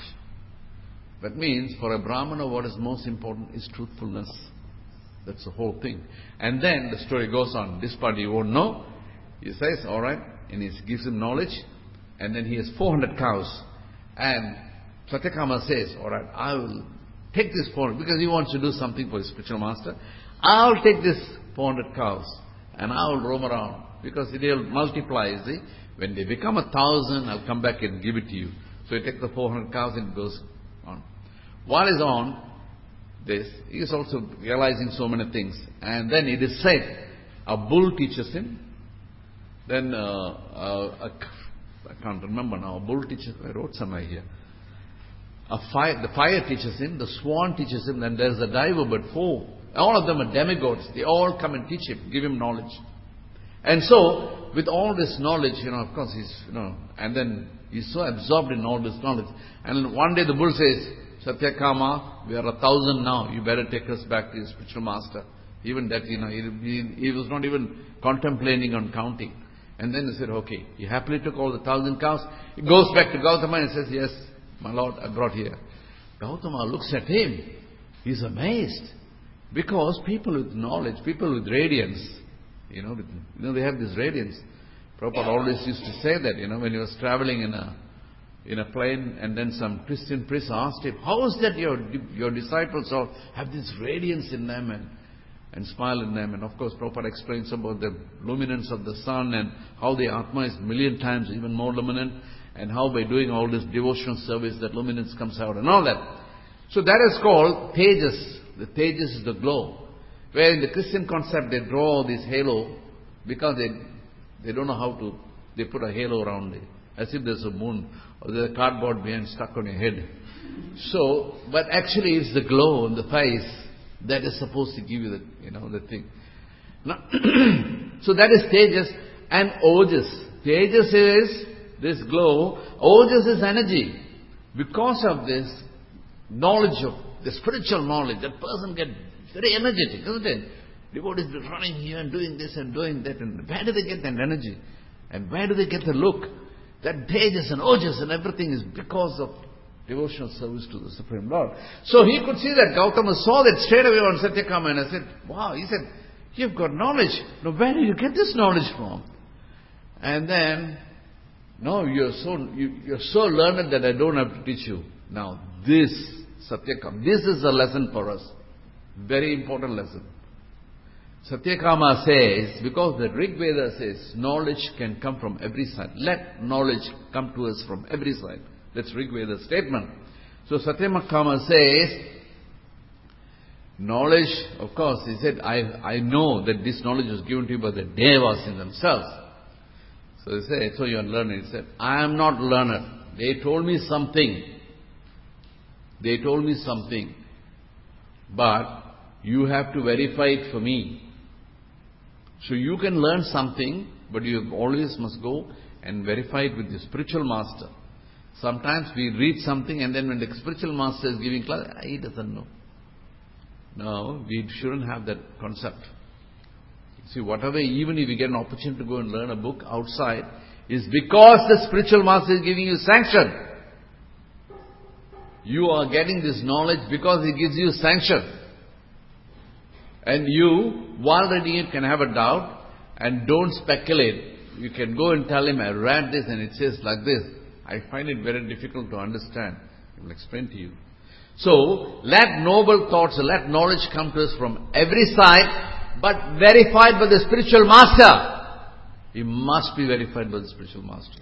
That means for a Brahmana what is most important is truthfulness. That's the whole thing. And then the story goes on. This part you won't know. He says, all right. And he gives him knowledge. And then he has four hundred cows. And Satyakama says, all right, I will take this four hundred, because he wants to do something for his spiritual master. I'll take this four hundred cows and I will roam around, because they'll multiply, you see. When they become a thousand, I'll come back and give it to you. So he takes the four hundred cows and goes on. While he's on this, he is also realizing so many things. And then it is said, a bull teaches him. Then, uh, uh, a, I can't remember now, a bull teaches, I wrote somewhere here. A fire, the fire teaches him, the swan teaches him, then there's a diver bird, four. All of them are demigods. They all come and teach him, give him knowledge. And so, with all this knowledge, you know, of course he's, you know, and then he's so absorbed in all this knowledge. And one day the bull says, Satyakama, we are a thousand now, you better take us back to your spiritual master. Even that, you know, he, he, he was not even contemplating on counting. And then he said, okay, he happily took all the thousand cows. He goes back to Gautama and says, yes, my lord, I brought here. Gautama looks at him. He's amazed. Because people with knowledge, people with radiance, you know, with, you know, they have this radiance. Prabhupada always used to say that, you know, when he was traveling in a in a plane, and then some Christian priest asked him, how is that your your disciples all have this radiance in them and and smile in them? And of course, Prabhupada explains about the luminance of the sun and how the Atma is a million times even more luminant, and how by doing all this devotional service that luminance comes out and all that. So that is called Tejas. The Tejas is the glow. Where in the Christian concept they draw this halo because they they don't know how to, they put a halo around it. As if there's a moon or there's a cardboard behind stuck on your head. So, but actually it's the glow on the face that is supposed to give you the, you know, the thing. Now, so that is Tejas and Ojas. Tejas is this glow. Ojas is energy. Because of this knowledge of the spiritual knowledge, that person gets very energetic, isn't it? Devotees running here and doing this and doing that. And where do they get that energy? And where do they get the look? That Tejas and Ojas and everything is because of devotional service to the Supreme Lord. So he could see that. Gautama saw that straight away on Satyakama and I said, wow, he said, you've got knowledge. Now where do you get this knowledge from? And then, no, you're so, you, you're so learned that I don't have to teach you. Now this, Satyakama, this is a lesson for us. Very important lesson. Satyakama says, because the Rig Veda says, knowledge can come from every side. Let knowledge come to us from every side. That's Rig Veda's statement. So Satyakama says, knowledge, of course, he said, I, I know that this knowledge was given to you by the Devas in themselves. So he said, so you are learned. He said, I am not learned. They told me something. They told me something. But you have to verify it for me. So you can learn something, but you always must go and verify it with the spiritual master. Sometimes we read something and then when the spiritual master is giving class, he doesn't know. No, we shouldn't have that concept. See, whatever, even if you get an opportunity to go and learn a book outside, is because the spiritual master is giving you sanction. You are getting this knowledge because he gives you sanction. And you, while reading it, can have a doubt and don't speculate. You can go and tell him, I read this and it says like this. I find it very difficult to understand. I will explain to you. So, let noble thoughts, let knowledge come to us from every side, but verified by the spiritual master. It must be verified by the spiritual master.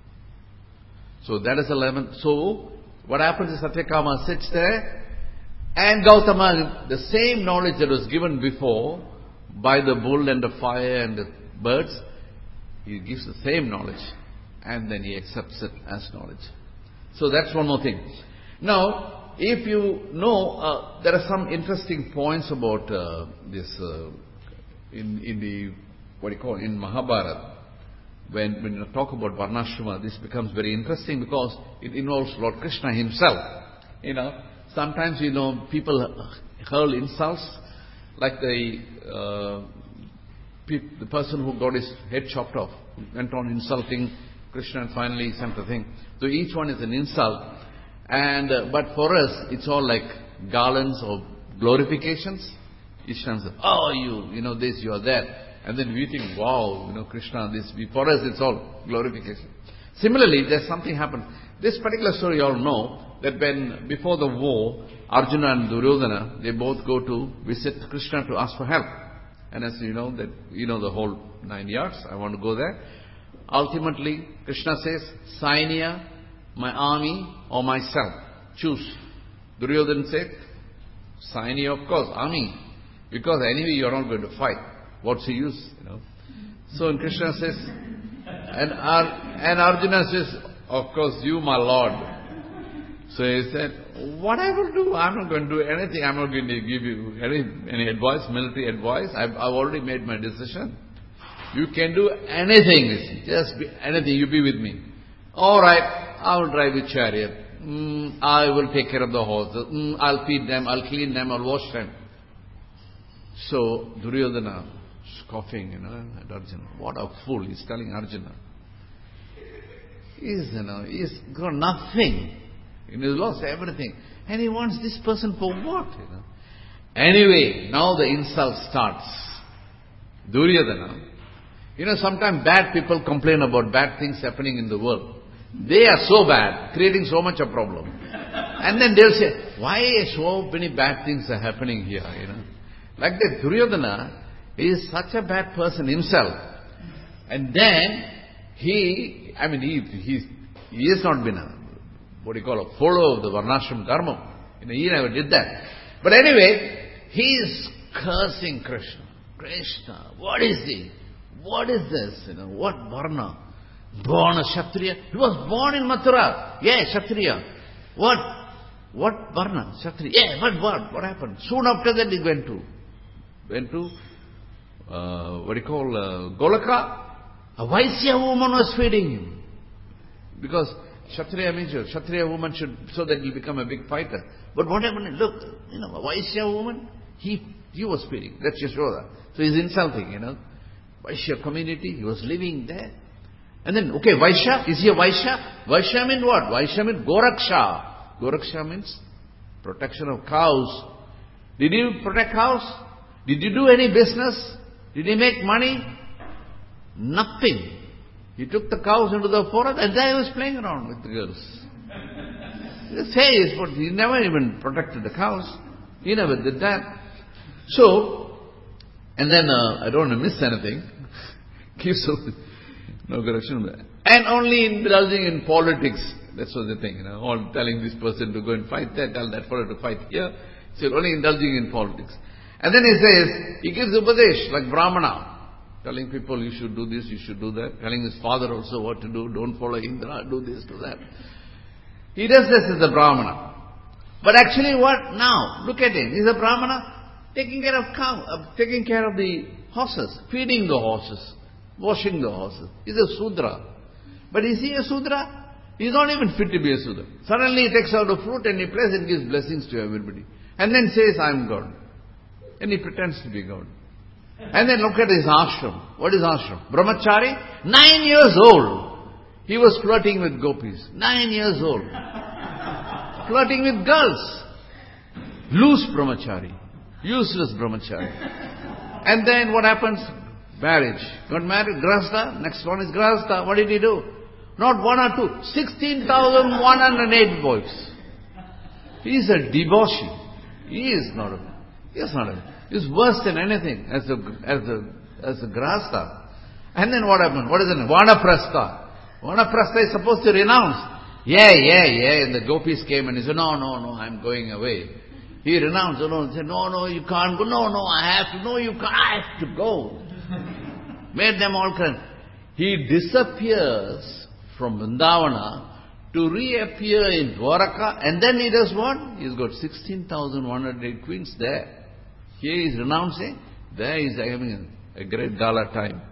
So that is eleven. So, what happens is Satyakama sits there, and Gautama, the same knowledge that was given before by the bull and the fire and the birds, he gives the same knowledge and then he accepts it as knowledge. So that's one more thing. Now, if you know, uh, there are some interesting points about uh, this uh, in, in the, what do you call it, in Mahabharata. When, when you talk about Varnashrama, this becomes very interesting because it involves Lord Krishna himself. You know, sometimes, you know, people hurl insults, like the uh, pe- the person who got his head chopped off went on insulting Krishna and finally sent the thing. So each one is an insult. And uh, but for us, it's all like garlands or glorifications. Each time says, oh, you, you know this, you are that. And then we think, wow, you know, Krishna, this. For us, it's all glorification. Similarly, there's something happened. This particular story you all know, that when, before the war, Arjuna and Duryodhana, they both go to visit Krishna to ask for help. And as you know, that you know the whole nine yards, I want to go there. Ultimately, Krishna says, Sainya, my army or myself, choose. Duryodhana said, Sainya, of course, army. Because anyway you are not going to fight. What's the use, you know? So and Krishna says, and, Ar, and Arjuna says, of course, you, my Lord. So he said, what I will do? I'm not going to do anything. I'm not going to give you any, any advice, military advice. I've, I've already made my decision. You can do anything. Just be, anything. You be with me. All right, I will drive your chariot. Mm, I will take care of the horses. Mm, I'll feed them. I'll clean them. I'll wash them. So Duryodhana, scoffing, you know, at Arjuna. What a fool. He's telling Arjuna. He's, you know, he's got nothing. He's lost everything. And he wants this person for what, you know? Anyway, now the insult starts. Duryodhana. You know, sometimes bad people complain about bad things happening in the world. They are so bad, creating so much a problem. And then they'll say, why so many bad things are happening here, you know? Like that, Duryodhana is such a bad person himself. And then, he, I mean, he, he, he has not been a, what do you call, a follower of the Varnashram Dharma. You know, he never did that. But anyway, he is cursing Krishna. Krishna, what is this? What is this? You know, what Varna? Born a Kshatriya? He was born in Mathura. Yeah, Kshatriya. What? What Varna? Kshatriya. Yeah, but what? What happened? Soon after that he went to, went to, uh, what do you call, uh, Golaka. A Vaisya woman was feeding him. Because Kshatriya means a Kshatriya woman should, so that he'll become a big fighter. But what happened? Look, you know, a Vaisya woman, he, he was feeding. That's Yashoda. So he's insulting, you know. Vaishya community, he was living there. And then, okay, Vaishya, is he a Vaishya? Vaishya means what? Vaishya means Goraksha. Goraksha means protection of cows. Did you protect cows? Did you do any business? Did he make money? Nothing. He took the cows into the forest and there he was playing around with the girls. He says, but he never even protected the cows. He never did that. So, and then, uh, I don't want to miss anything. Keeps no correction. And only indulging in politics. That's what they think, you know. All telling this person to go and fight there, tell that fellow to fight here. So only indulging in politics. And then he says, he gives upadesh like Brahmana. Telling people you should do this, you should do that. Telling his father also what to do. Don't follow Indra, do this, do that. He does this as a Brahmana. But actually what now? Look at him. He's a Brahmana. Taking care of cow, uh, taking care of the horses, feeding the horses, washing the horses. He's a Sudra. But is he a Sudra? He's not even fit to be a Sudra. Suddenly he takes out a fruit and he plays and gives blessings to everybody. And then says, I am God. And he pretends to be God. And then look at his ashram. What is ashram? Brahmachari, nine years old. He was flirting with gopis. Nine years old. Flirting with girls. Loose brahmachari. Useless brahmachari. And then what happens? Marriage. Got married, Grahastha. Next one is Grahastha. What did he do? Not one or two. sixteen thousand one hundred eight wives. He is a debauchee. He is not a, he is not a, he is worse than anything as a, as a, as a Grahastha. And then what happened? What is it? Vanaprastha. Vanaprastha is supposed to renounce. Yeah, yeah, yeah. And the gopis came and he said, no, no, no, I'm going away. He renounced. No, he said, no, no, you can't go. No, no, I have to. No, you can't. I have to go. Made them all cry. He disappears from Vrindavana to reappear in Dwaraka, and then he does what? He's got sixteen thousand one hundred eight queens there. Here he is renouncing. There he is having a great gala time.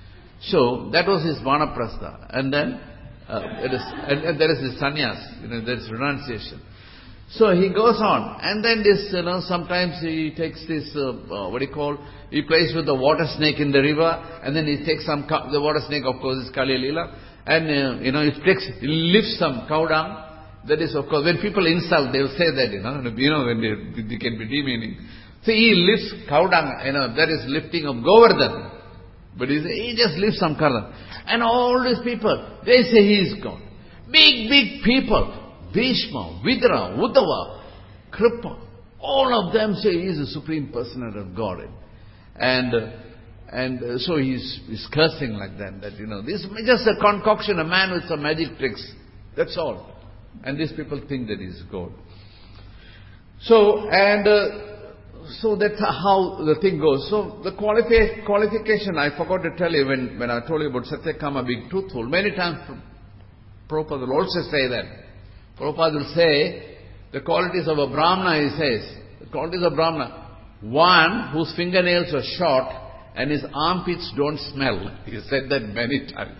So that was his Vanaprastha. And then uh, it is, and, and there is his sannyas. You know, there is renunciation. So he goes on, and then this, you know, sometimes he takes this, uh, uh, what do you call, he plays with the water snake in the river, and then he takes some, cow, the water snake of course is Kali Lila, and, uh, you know, he takes, he lifts some cow dung. That is, of course, when people insult, they will say that, you know, you know, when they, they can be demeaning. So he lifts cow dung, you know, that is lifting of Govardhan. But he, he just lifts some cow dung. And all these people, they say he is God. Big, big people. Bhishma, Vidra, Uddhava, Kripa, all of them say he is the Supreme Personality of Godhead. And, uh, and uh, so he's, he's cursing like that, that, you know, this is just a concoction, a man with some magic tricks. That's all. And these people think that he's God. So, and, uh, so that's how the thing goes. So the qualifi- qualification, I forgot to tell you when, when I told you about Satyakama being truthful. Many times Prabhupada will also say that. Prabhupada will say, the qualities of a Brahmana, he says, the qualities of Brahmana, one whose fingernails are short and his armpits don't smell. He said that many times.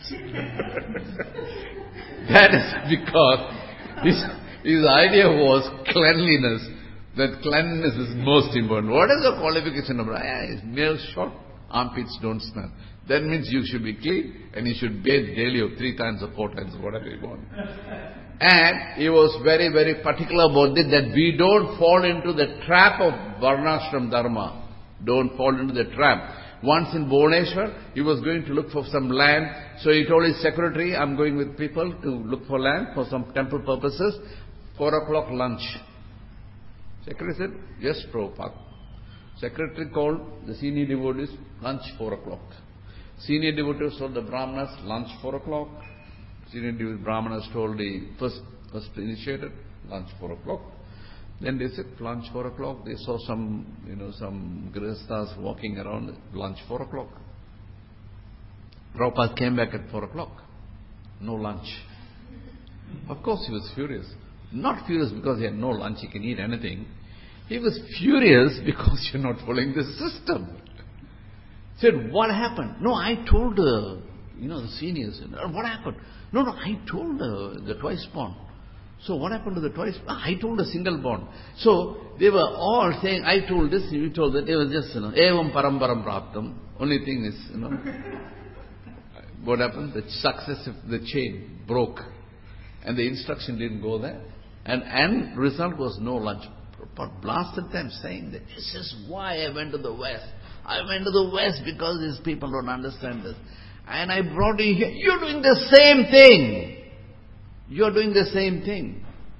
That is because his, his idea was cleanliness, that cleanliness is most important. What is the qualification of Brahmana? Yeah, his nails short, armpits don't smell. That means you should be clean and you should bathe daily or three times or four times or whatever you want. And he was very, very particular about it, that we don't fall into the trap of Varnashram Dharma. Don't fall into the trap. Once in Bhubaneswar, he was going to look for some land. So he told his secretary, I'm going with people to look for land for some temple purposes. Four o'clock lunch. Secretary said, yes, Prabhupada. Secretary called the senior devotees, lunch four o'clock. Senior devotees told the Brahmanas, lunch four o'clock. Senior Brahmanas told the first, first initiated, lunch four o'clock. Then they said, lunch four o'clock. They saw some, you know, some grihasthas walking around, lunch four o'clock. Prabhupada came back at four o'clock. No lunch. Of course he was furious. Not furious because he had no lunch, he can eat anything. He was furious because you're not following the system. He said, what happened? No, I told the, you know, the seniors. What happened? No, no, I told the, the twice born. So what happened to the twice? Ah, I told a single born. So they were all saying, I told this, you told that. It was just, you know, evam parambaram praptam. Only thing is, you know, what happened? The successive, the chain broke. And the instruction didn't go there. And and result was no lunch. But blasted them saying that this is why I went to the West. I went to the West because these people don't understand this. And I brought you here. You're doing the same thing. You're doing the same thing.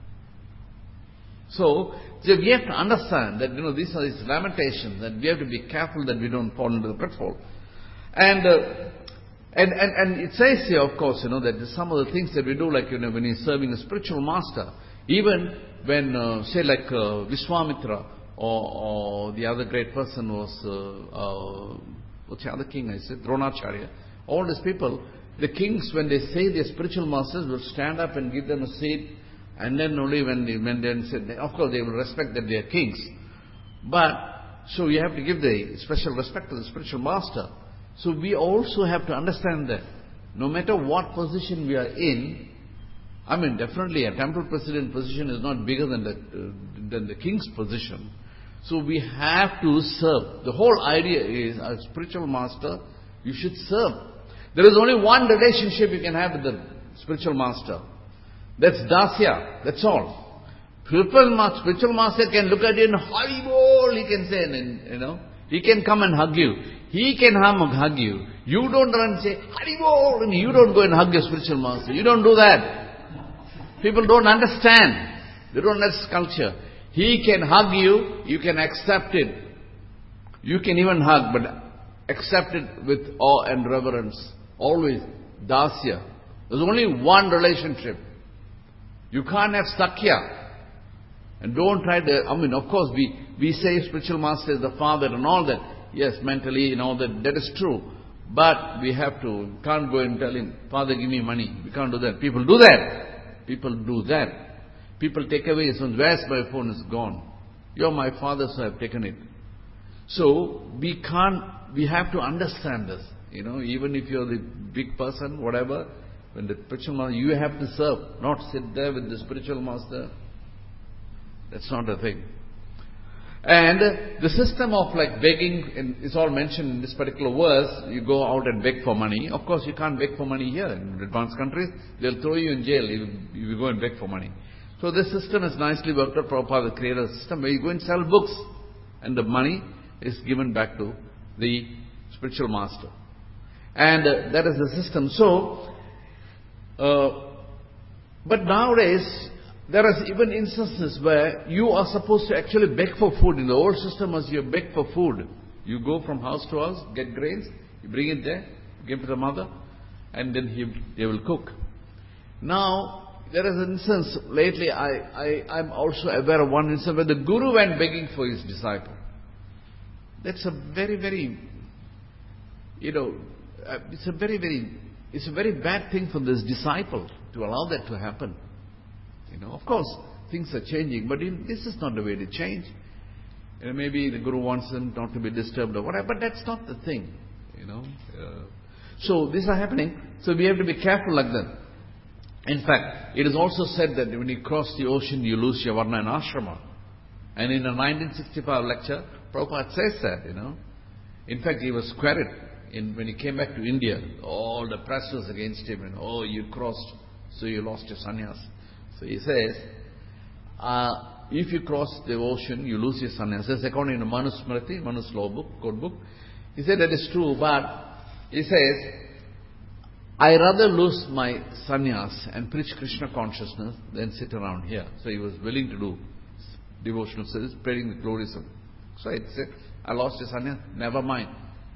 So, so we have to understand that, you know, these are these lamentations, that we have to be careful that we don't fall into the pitfall. And, uh, and, and, and it says here, of course, you know, that some of the things that we do, like, you know, when you're serving a spiritual master, even when, uh, say, like uh, Vishwamitra, or, or the other great person was, uh, uh, what's the other king I said? Dronacharya. All these people, the kings, when they say their spiritual masters, will stand up and give them a seat, and then only when they, when they say, of course they will respect that they are kings. But, so you have to give the special respect to the spiritual master. So we also have to understand that no matter what position we are in, I mean definitely a temple president position is not bigger than the, uh, than the king's position. So we have to serve. The whole idea is, as spiritual master, you should serve. There is only one relationship you can have with the spiritual master. That's dasya. That's all. Spiritual master can look at you and Haribol, he can say, and, you know, he can come and hug you. He can hug you. You don't run and say, Haribol, and you don't go and hug your spiritual master. You don't do that. People don't understand. They don't understand culture. He can hug you, you can accept it. You can even hug, but accept it with awe and reverence. Always dasya. There's only one relationship. You can't have sakya. And don't try to, I mean, of course, we, we say spiritual master is the father and all that. Yes, mentally and all that, that is true. But we have to, can't go and tell him, Father, give me money. We can't do that. People do that. People do that. People take away his phone. Where's my phone? Is gone. You're my father, so I've taken it. So, we can't, we have to understand this. You know, even if you're the big person, whatever, when the spiritual master, you have to serve, not sit there with the spiritual master. That's not a thing. And the system of like begging, and it's all mentioned in this particular verse, you go out and beg for money. Of course, you can't beg for money here. In advanced countries, they'll throw you in jail if you go and beg for money. So this system is nicely worked out. Prabhupada created a system where you go and sell books, and the money is given back to the spiritual master. And uh, that is the system. So, uh, but nowadays, there are even instances where you are supposed to actually beg for food. In the old system, as you beg for food, you go from house to house, get grains, you bring it there, give it to the mother, and then he, they will cook. Now, there is an instance, lately I, I, I'm also aware of one instance where the Guru went begging for his disciple. That's a very, very, you know, uh, it's a very, very, it's a very bad thing for this disciple to allow that to happen. You know, of course, things are changing, but in, this is not the way to change. You know, maybe the Guru wants them not to be disturbed or whatever, but that's not the thing. You know, uh, so these are happening. So we have to be careful like that. In fact, it is also said that when you cross the ocean, you lose your varna and ashrama. And in a nineteen sixty-five lecture, Prabhupada says that, you know. In fact, he was queried in, when he came back to India. All the press was against him, and oh, you crossed, so you lost your sannyas. So he says, uh, if you cross the ocean, you lose your sannyas. That's according to Manu Smriti, Manu's law book, code book. He said that is true, but he says, I rather lose my sannyas and preach Krishna consciousness than sit around here. So he was willing to do devotional service, spreading the glories of. So he said, I lost your sannyas, never mind.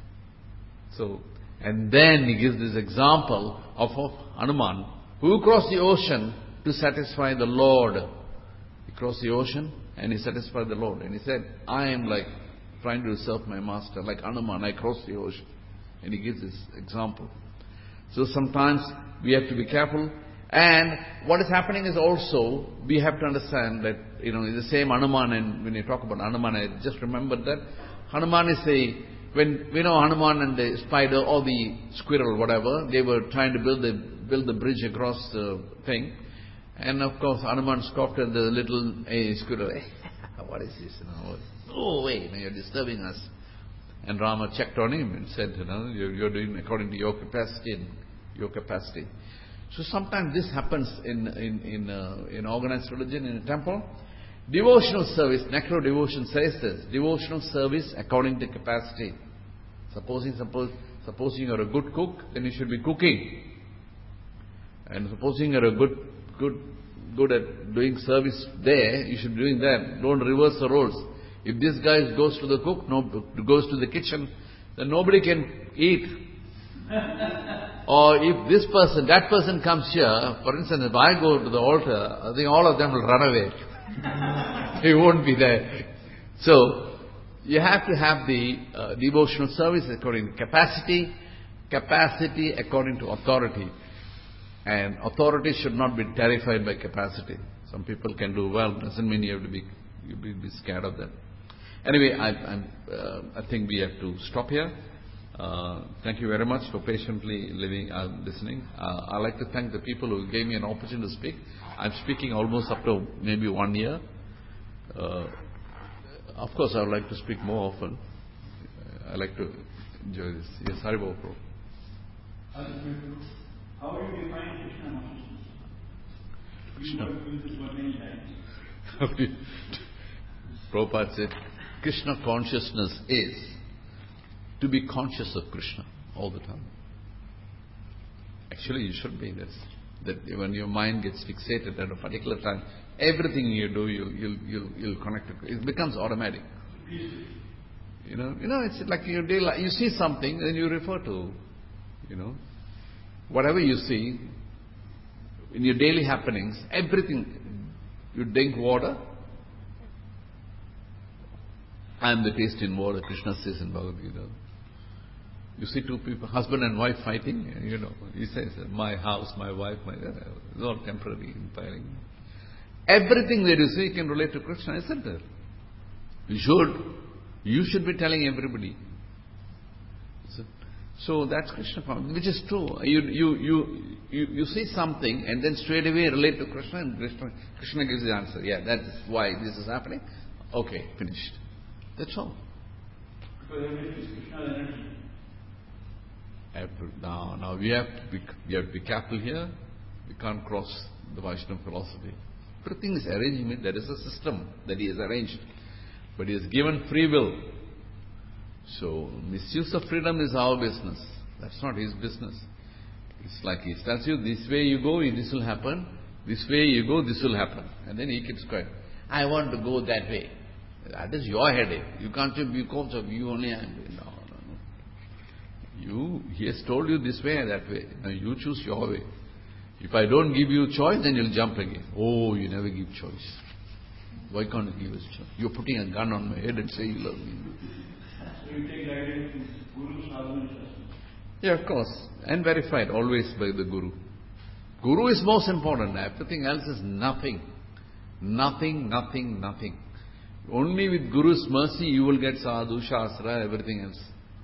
So, and then he gives this example of, of Hanuman, who crossed the ocean to satisfy the Lord. He crossed the ocean and he satisfied the Lord. And he said, I am like trying to serve my master, like Hanuman, I crossed the ocean. And he gives this example. So sometimes we have to be careful. And what is happening is also, we have to understand that, you know, in the same Hanuman, and when you talk about Hanuman, I just remembered that Hanuman is a, when we know Hanuman and the spider or the squirrel, whatever, they were trying to build the, build the bridge across the thing. And of course, Hanuman scoffed at the little eh, squirrel. What is this? You know, go away, you know, you're disturbing us. And Rama checked on him and said, you know, you're, you're doing according to your capacity and your capacity. So sometimes this happens in in in, uh, in organized religion, in a temple. Devotional service, Necro devotion says this, devotional service according to capacity. Supposing, suppose, supposing you're a good cook, then you should be cooking. And supposing you're a good, good, good at doing service there, you should be doing that. Don't reverse the roles. If this guy goes to the cook, no, goes to the kitchen, then nobody can eat. Or if this person, that person comes here, for instance, if I go to the altar, I think all of them will run away. He won't be there. So, you have to have the uh, devotional service according to capacity, capacity according to authority. And authority should not be terrified by capacity. Some people can do well, doesn't mean you have to be, you be, be scared of that. Anyway, I, I'm, uh, I think we have to stop here. Uh, thank you very much for patiently living, uh, listening. Uh, I'd like to thank the people who gave me an opportunity to speak. I'm speaking almost up to maybe one year. Uh, of course, I would like to speak more often. I like to enjoy this. Yes, Haribo Pro. How do you define Krishna consciousness? You have used this word many times. Prabhupada said, Krishna consciousness is to be conscious of Krishna all the time. Actually, you should be this. That when your mind gets fixated at a particular time, everything you do, you, you'll, you'll, you'll connect it. It becomes automatic. You know, you know, it's like your day, you see something, then you refer to, you know, whatever you see in your daily happenings, everything. You drink water, I am the taste in water, Krishna says in Bhagavad Gita. You see two people, husband and wife fighting, you know, he says, my house, my wife, my, it's all temporary fighting. Everything that you see can relate to Krishna, isn't it? You should. You should be telling everybody. So that's Krishna, which is true. You, you, you, you, you see something and then straight away relate to Krishna, and Krishna, Krishna gives the answer. Yeah, that's why this is happening. Okay, finished. That's all. Because everything is Krishna's energy. Now, now we have to be, we have to be careful here. We can't cross the Vaishnava philosophy. Everything is arrangement. There is a system that he has arranged, but he has given free will. So misuse of freedom is our business. That's not his business. It's like he tells you, this way you go, this will happen. This way you go, this will happen. And then he keeps quiet. I want to go that way. That is your headache. You can't say because of you only. No, no, no. You, he has told you this way and that way. Now you choose your way. If I don't give you choice, then you'll jump again. Oh, you never give choice. Why can't you give us choice? You're putting a gun on my head and say you love me. So you take guidance from Guru, Sadhu and Shastra. Yeah, of course. And verified always by the Guru. Guru is most important. Everything else is nothing. Nothing, nothing, nothing. Only with Guru's mercy you will get Sadhu, Shastra, everything else.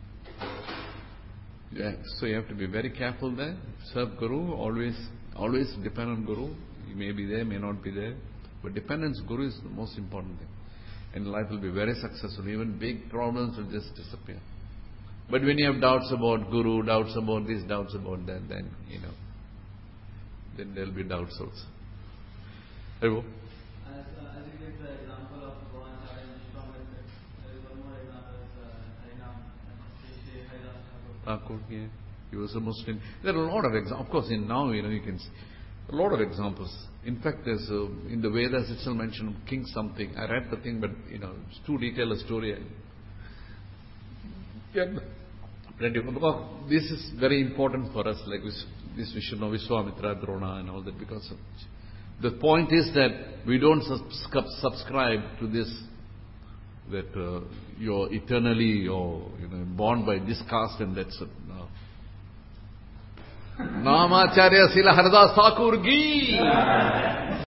Yeah, so you have to be very careful there. Serve Guru, always always depend on Guru. He may be there, may not be there. But dependence, Guru is the most important thing. And life will be very successful. Even big problems will just disappear. But when you have doubts about Guru, doubts about this, doubts about that, then, you know, then there will be doubts also. Hello? As, uh, as you give the example of Bhavan Chari strong aspect, there is one more example, uh, Harinam, Sri Haridas Thakur. Thakur, yeah. He was a Muslim. There are a lot of examples. Of course, in now, you know, you can see a lot of examples. In fact, there's a, in the Vedas it's still mentioned king something. I read the thing, but, you know, it's too detailed a story. Yeah, because this is very important for us, like this, this we should know Vishwamitra, Drona and all that, because of The point is that we don't subscribe, subscribe to this, that uh, you're eternally or you know born by this caste and that's it. No. Namacharya Srila Haridas Thakur Ki